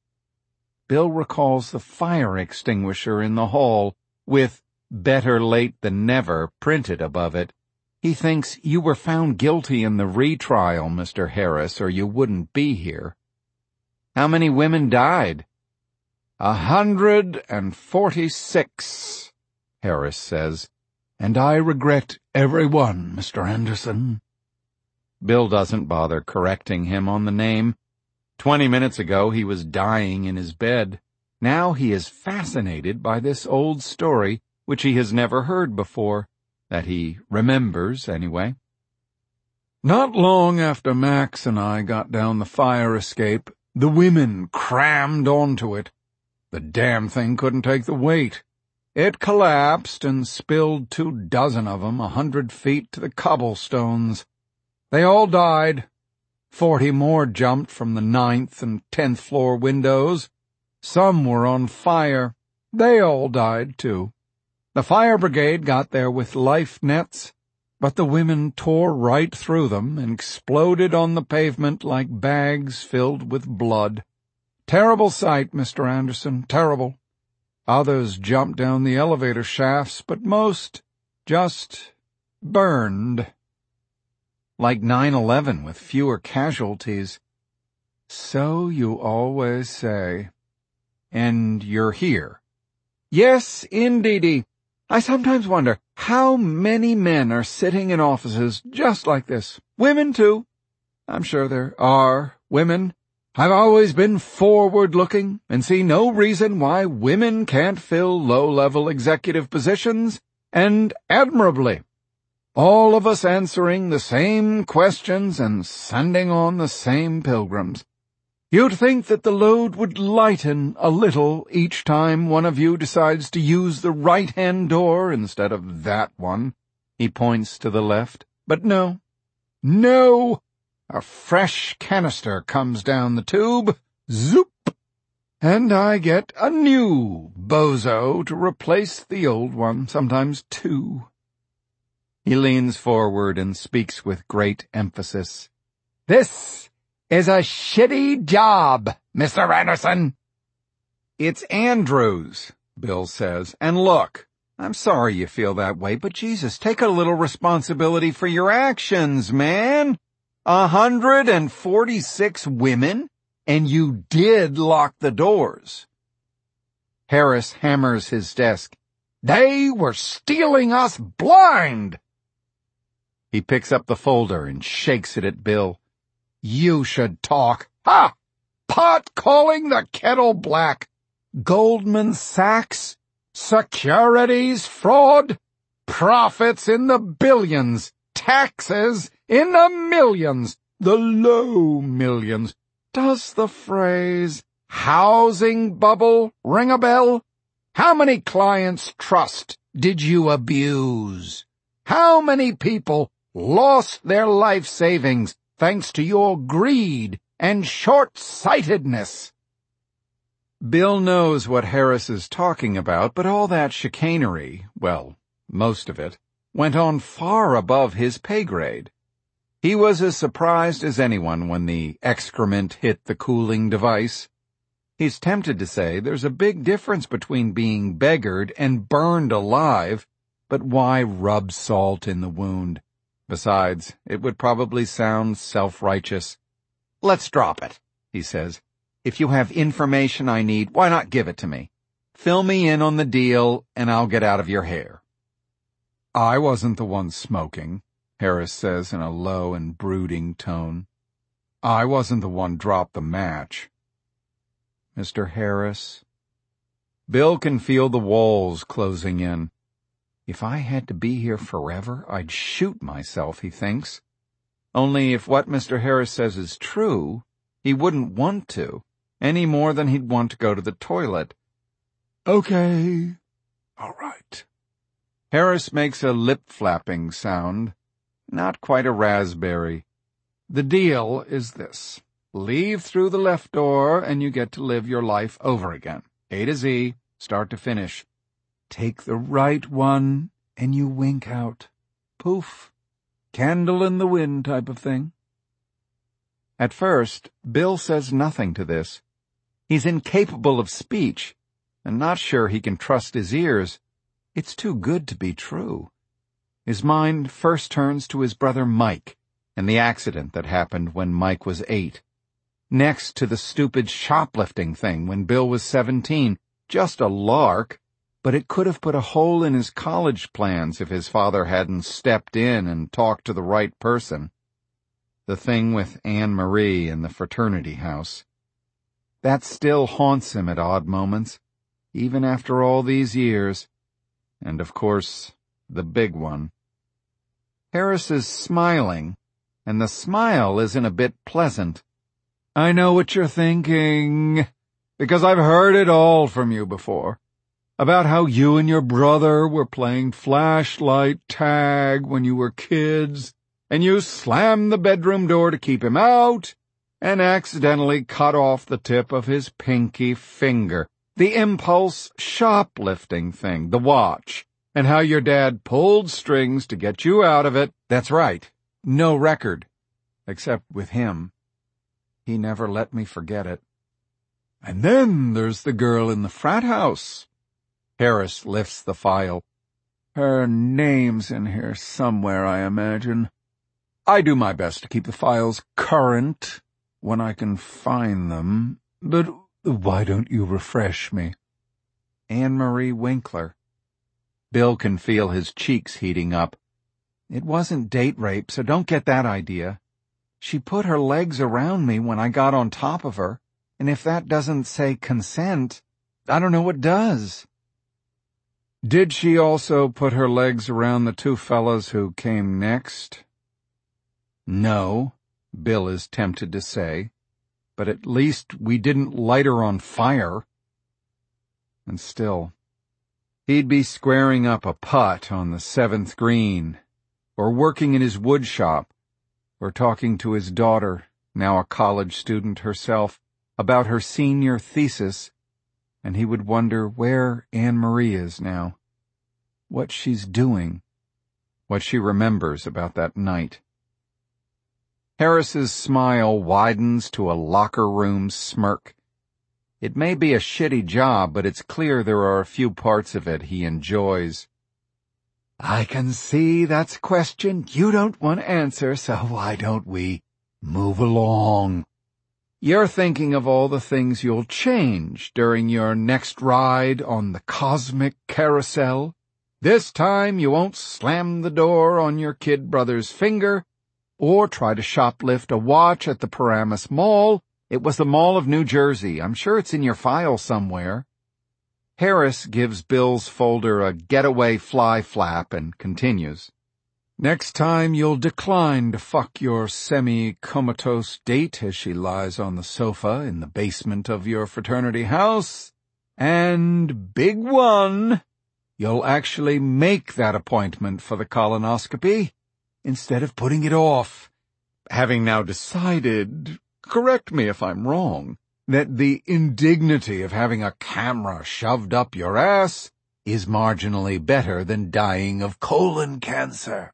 Bill recalls the fire extinguisher in the hall with "Better late than never" printed above it. He thinks you were found guilty in the retrial, Mr. Harris, or you wouldn't be here. How many women died? 146, Harris says, and I regret every one, Mr. Anderson. Bill doesn't bother correcting him on the name. 20 minutes ago he was dying in his bed. Now he is fascinated by this old story, which he has never heard before, that he remembers anyway. Not long after Max and I got down the fire escape, the women crammed onto it. The damn thing couldn't take the weight. It collapsed and spilled 24 of them 100 feet to the cobblestones. They all died. 40 more jumped from the 9th and 10th floor windows. Some were on fire. They all died, too. The fire brigade got there with life nets, but the women tore right through them and exploded on the pavement like bags filled with blood. Terrible sight, Mr. Anderson, terrible. Others jumped down the elevator shafts, but most just burned. Like 9/11 with fewer casualties. So you always say. And you're here. Yes, indeedy. I sometimes wonder how many men are sitting in offices just like this. Women, too. I'm sure there are women. I've always been forward-looking and see no reason why women can't fill low-level executive positions, and admirably. All of us answering the same questions and sending on the same pilgrims. You'd think that the load would lighten a little each time one of you decides to use the right-hand door instead of that one. He points to the left. But no. No! A fresh canister comes down the tube. Zoop! And I get a new bozo to replace the old one, sometimes two. He leans forward and speaks with great emphasis. This is a shitty job, Mr. Anderson. It's Andrews, Bill says, and look, I'm sorry you feel that way, but Jesus, take a little responsibility for your actions, man. 146 women, and you did lock the doors. Harris hammers his desk. They were stealing us blind. He picks up the folder and shakes it at Bill. You should talk. Ha! Pot calling the kettle black. Goldman Sachs, securities fraud, profits in the billions, taxes in the millions, the low millions. Does the phrase housing bubble ring a bell? How many clients' trust did you abuse? How many people lost their life savings thanks to your greed and short-sightedness? Bill knows what Harris is talking about, but all that chicanery, well, most of it, went on far above his pay grade. He was as surprised as anyone when the excrement hit the cooling device. He's tempted to say there's a big difference between being beggared and burned alive, but why rub salt in the wound? Besides, it would probably sound self-righteous. Let's drop it, he says. If you have information I need, why not give it to me? Fill me in on the deal, and I'll get out of your hair. I wasn't the one smoking, Harris says in a low and brooding tone. I wasn't the one dropped the match. Mr. Harris. Bill can feel the walls closing in. If I had to be here forever, I'd shoot myself, he thinks. Only if what Mr. Harris says is true, he wouldn't want to, any more than he'd want to go to the toilet. Okay. All right. Harris makes a lip-flapping sound. Not quite a raspberry. The deal is this. Leave through the left door and you get to live your life over again. A to Z, start to finish. Take the right one and you wink out. Poof. Candle in the wind type of thing. At first, Bill says nothing to this. He's incapable of speech, and not sure he can trust his ears. It's too good to be true. His mind first turns to his brother Mike, and the accident that happened when Mike was 8. Next to the stupid shoplifting thing when Bill was 17. Just a lark, but it could have put a hole in his college plans if his father hadn't stepped in and talked to the right person. The thing with Anne-Marie in the fraternity house. That still haunts him at odd moments, even after all these years. And, of course, the big one. Harris is smiling, and the smile isn't a bit pleasant. I know what you're thinking, because I've heard it all from you before. About how you and your brother were playing flashlight tag when you were kids, and you slammed the bedroom door to keep him out, and accidentally cut off the tip of his pinky finger. The impulse shoplifting thing, the watch, and how your dad pulled strings to get you out of it. That's right, no record, except with him. He never let me forget it. And then there's the girl in the frat house. Harris lifts the file. Her name's in here somewhere, I imagine. I do my best to keep the files current when I can find them, but why don't you refresh me? Anne-Marie Winkler. Bill can feel his cheeks heating up. It wasn't date rape, so don't get that idea. She put her legs around me when I got on top of her, and if that doesn't say consent, I don't know what does. Did she also put her legs around the two fellas who came next? No, Bill is tempted to say, but at least we didn't light her on fire. And still, he'd be squaring up a putt on the 7th green, or working in his wood shop, or talking to his daughter, now a college student herself, about her senior thesis and he would wonder where Anne-Marie is now, what she's doing, what she remembers about that night. Harris's smile widens to a locker room smirk. It may be a shitty job, but it's clear there are a few parts of it he enjoys. I can see that's a question you don't want to answer, so why don't we move along? You're thinking of all the things you'll change during your next ride on the cosmic carousel. This time you won't slam the door on your kid brother's finger, or try to shoplift a watch at the Paramus Mall. It was the Mall of New Jersey. I'm sure it's in your file somewhere. Harris gives Bill's folder a getaway fly flap and continues. Next time you'll decline to fuck your semi-comatose date as she lies on the sofa in the basement of your fraternity house. And big one, you'll actually make that appointment for the colonoscopy instead of putting it off. Having now decided, correct me if I'm wrong, that the indignity of having a camera shoved up your ass is marginally better than dying of colon cancer.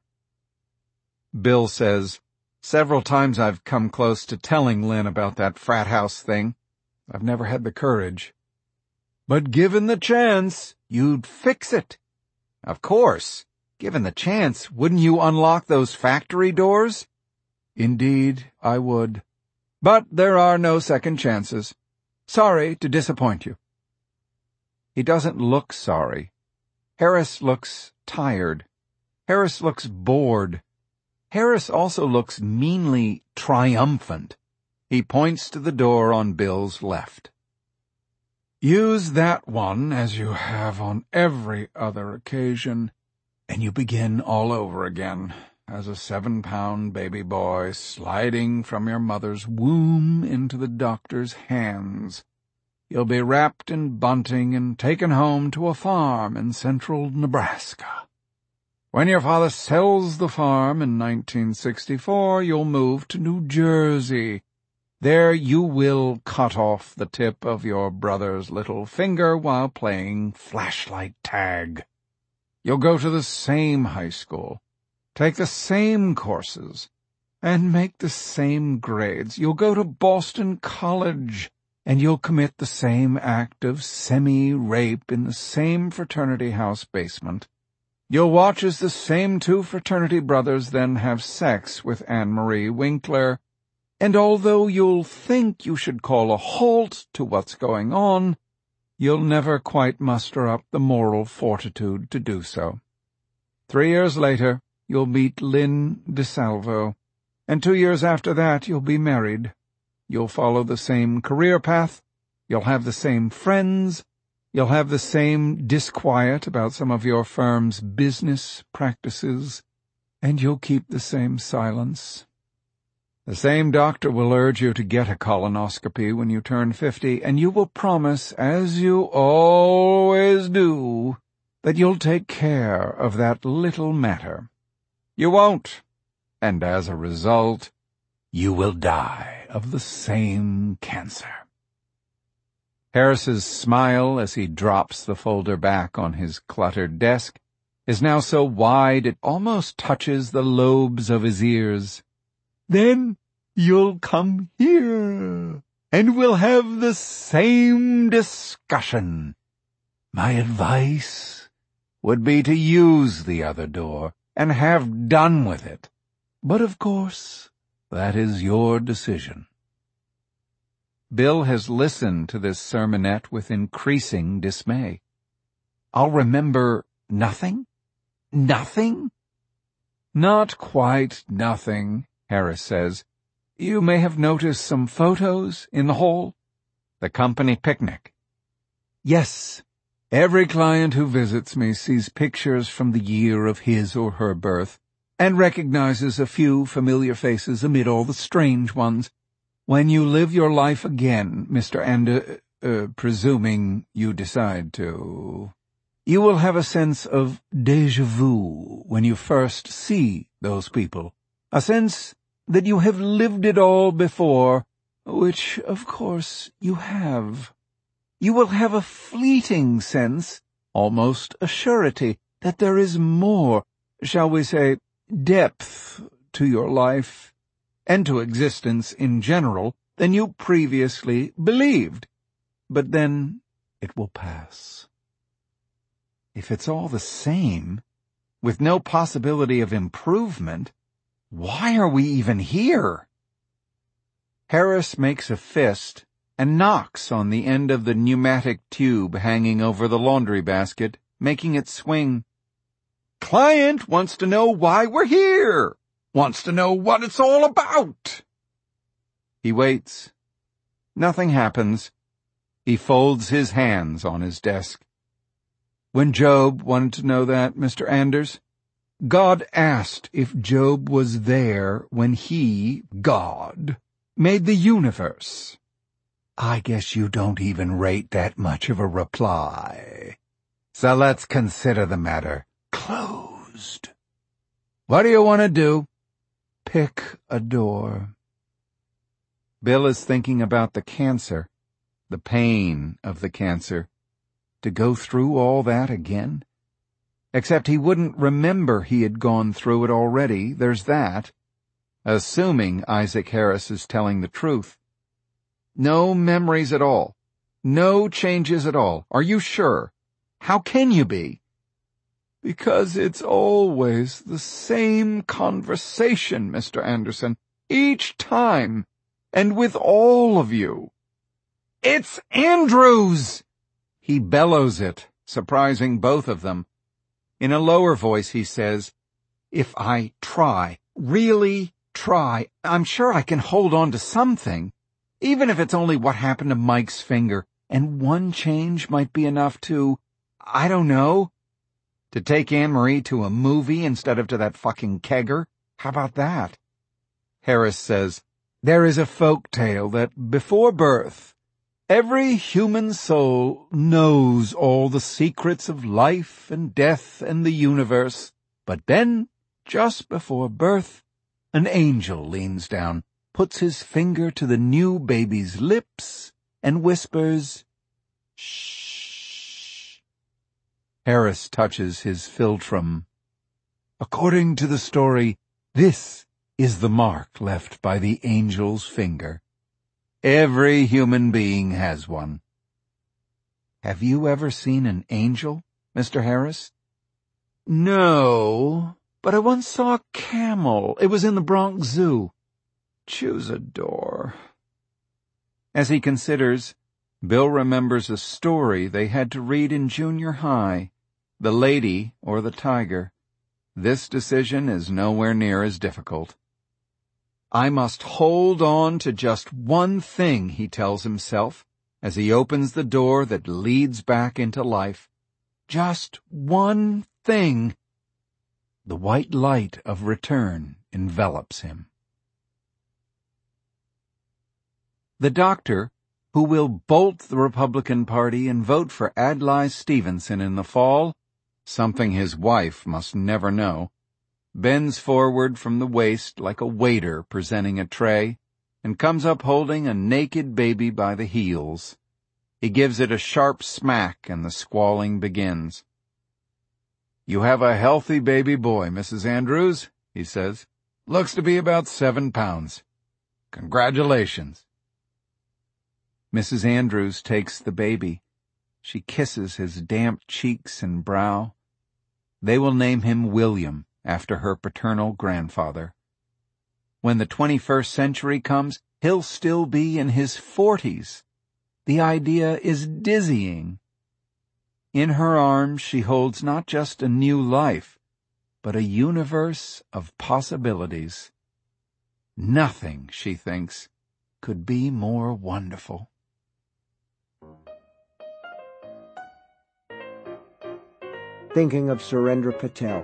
Bill says, several times I've come close to telling Lynn about that frat house thing. I've never had the courage. But given the chance, you'd fix it. Of course. Given the chance, wouldn't you unlock those factory doors? Indeed, I would. But there are no second chances. Sorry to disappoint you. He doesn't look sorry. Harris looks tired. Harris looks bored. Harris also looks meanly triumphant. He points to the door on Bill's left. Use that one as you have on every other occasion, and you begin all over again, as a 7-pound baby boy sliding from your mother's womb into the doctor's hands. You'll be wrapped in bunting and taken home to a farm in central Nebraska. When your father sells the farm in 1964, you'll move to New Jersey. There you will cut off the tip of your brother's little finger while playing flashlight tag. You'll go to the same high school, take the same courses, and make the same grades. You'll go to Boston College, and you'll commit the same act of semi-rape in the same fraternity house basement. You'll watch as the same two fraternity brothers then have sex with Anne-Marie Winkler, and although you'll think you should call a halt to what's going on, you'll never quite muster up the moral fortitude to do so. 3 years later, you'll meet Lynn DeSalvo, and 2 years after that you'll be married. You'll follow the same career path, you'll have the same friends, you'll have the same disquiet about some of your firm's business practices, and you'll keep the same silence. The same doctor will urge you to get a colonoscopy when you turn 50, and you will promise, as you always do, that you'll take care of that little matter. You won't, and as a result, you will die of the same cancer. Harris's smile as he drops the folder back on his cluttered desk is now so wide it almost touches the lobes of his ears. Then you'll come here, and we'll have the same discussion. My advice would be to use the other door and have done with it. But of course, that is your decision. Bill has listened to this sermonette with increasing dismay. I'll remember nothing? Nothing? Not quite nothing, Harris says. You may have noticed some photos in the hall. The company picnic. Yes, every client who visits me sees pictures from the year of his or her birth, and recognizes a few familiar faces amid all the strange ones. When you live your life again, Mr. presuming you decide to, you will have a sense of déjà vu when you first see those people, a sense that you have lived it all before, which, of course, you have. you will have a fleeting sense, almost a surety, that there is more, shall we say, depth to your life, and to existence in general, than you previously believed. But then it will pass. If it's all the same, with no possibility of improvement, why are we even here? Harris makes a fist and knocks on the end of the pneumatic tube hanging over the laundry basket, making it swing. Client wants to know why we're here. Wants to know what it's all about. He waits. Nothing happens. He folds his hands on his desk. When Job wanted to know that, Mr. Anders, God asked if Job was there when he, God, made the universe. I guess you don't even rate that much of a reply. So let's consider the matter closed. What do you want to do? Pick a door. Bill is thinking about the cancer, the pain of the cancer. To go through all that again? Except he wouldn't remember he had gone through it already, there's that. Assuming Isaac Harris is telling the truth. No memories at all. No changes at all. Are you sure? How can you be? Because it's always the same conversation, Mr. Anderson, each time, and with all of you. It's Andrews! He bellows it, surprising both of them. In a lower voice he says, if I try, really try, I'm sure I can hold on to something, even if it's only what happened to Mike's finger, and one change might be enough to, I don't know, to take Anne-Marie to a movie instead of to that fucking kegger. How about that? Harris says, there is a folk tale that before birth, every human soul knows all the secrets of life and death and the universe, but then, just before birth, an angel leans down, puts his finger to the new baby's lips, and whispers, shh. Harris touches his philtrum. According to the story, this is the mark left by the angel's finger. Every human being has one. Have you ever seen an angel, Mr. Harris? No, but I once saw a camel. It was in the Bronx Zoo. Choose a door. As he considers, Bill remembers a story they had to read in junior high, The Lady or the Tiger. This decision is nowhere near as difficult. I must hold on to just one thing, he tells himself, as he opens the door that leads back into life. Just one thing. The white light of return envelops him. The doctor, who will bolt the Republican Party and vote for Adlai Stevenson in the fall, something his wife must never know, bends forward from the waist like a waiter presenting a tray, and comes up holding a naked baby by the heels. He gives it a sharp smack, and the squalling begins. You have a healthy baby boy, Mrs. Andrews, he says. Looks to be about 7 pounds. Congratulations. Mrs. Andrews takes the baby. She kisses his damp cheeks and brow. They will name him William, after her paternal grandfather. When the 21st century comes, he'll still be in his 40s. The idea is dizzying. In her arms she holds not just a new life, but a universe of possibilities. Nothing, she thinks, could be more wonderful. Thinking of Surendra Patel.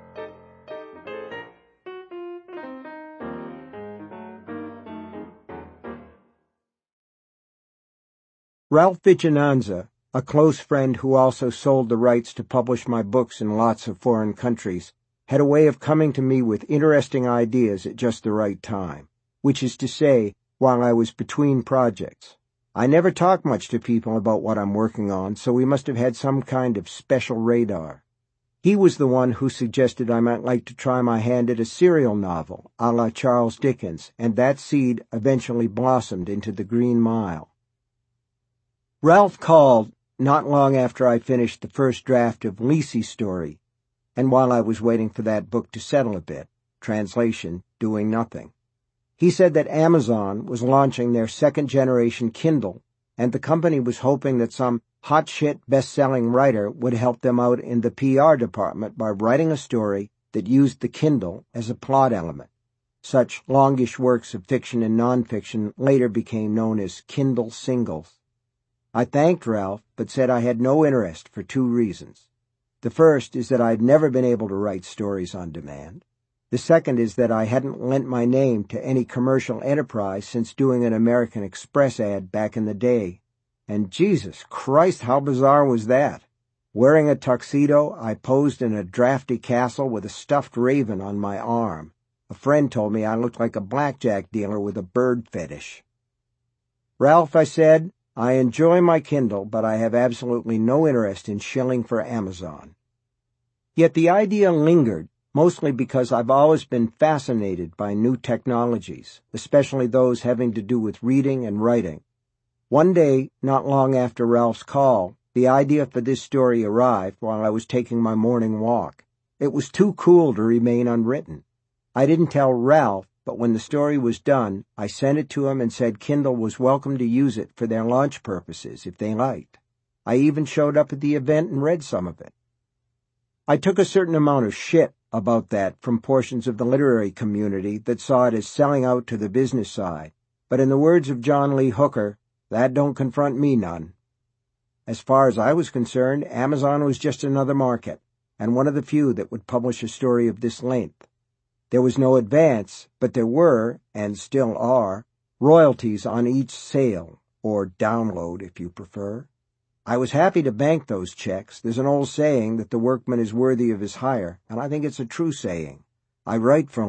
Ralph Vichinanza, a close friend who also sold the rights to publish my books in lots of foreign countries, had a way of coming to me with interesting ideas at just the right time, which is to say, while I was between projects. I never talk much to people about what I'm working on, so we must have had some kind of special radar. He was the one who suggested I might like to try my hand at a serial novel, a la Charles Dickens, and that seed eventually blossomed into The Green Mile. Ralph called not long after I finished the first draft of Lisey's story, and while I was waiting for that book to settle a bit, translation, doing nothing. He said that Amazon was launching their second-generation Kindle, and the company was hoping that some hot-shit best-selling writer would help them out in the PR department by writing a story that used the Kindle as a plot element. Such longish works of fiction and nonfiction later became known as Kindle singles. I thanked Ralph, but said I had no interest for 2 reasons. The first is that I'd never been able to write stories on demand. The second is that I hadn't lent my name to any commercial enterprise since doing an American Express ad back in the day. And Jesus Christ, how bizarre was that? Wearing a tuxedo, I posed in a drafty castle with a stuffed raven on my arm. A friend told me I looked like a blackjack dealer with a bird fetish. Ralph, I said, I enjoy my Kindle, but I have absolutely no interest in shilling for Amazon. Yet the idea lingered, mostly because I've always been fascinated by new technologies, especially those having to do with reading and writing. One day, not long after Ralph's call, the idea for this story arrived while I was taking my morning walk. It was too cool to remain unwritten. I didn't tell Ralph, but when the story was done, I sent it to him and said Kindle was welcome to use it for their launch purposes if they liked. I even showed up at the event and read some of it. I took a certain amount of shit about that from portions of the literary community that saw it as selling out to the business side, but in the words of John Lee Hooker, that don't confront me none. As far as I was concerned, Amazon was just another market, and one of the few that would publish a story of this length. There was no advance, but there were, and still are, royalties on each sale, or download if you prefer. I was happy to bank those checks. There's an old saying that the workman is worthy of his hire, and I think it's a true saying. I write for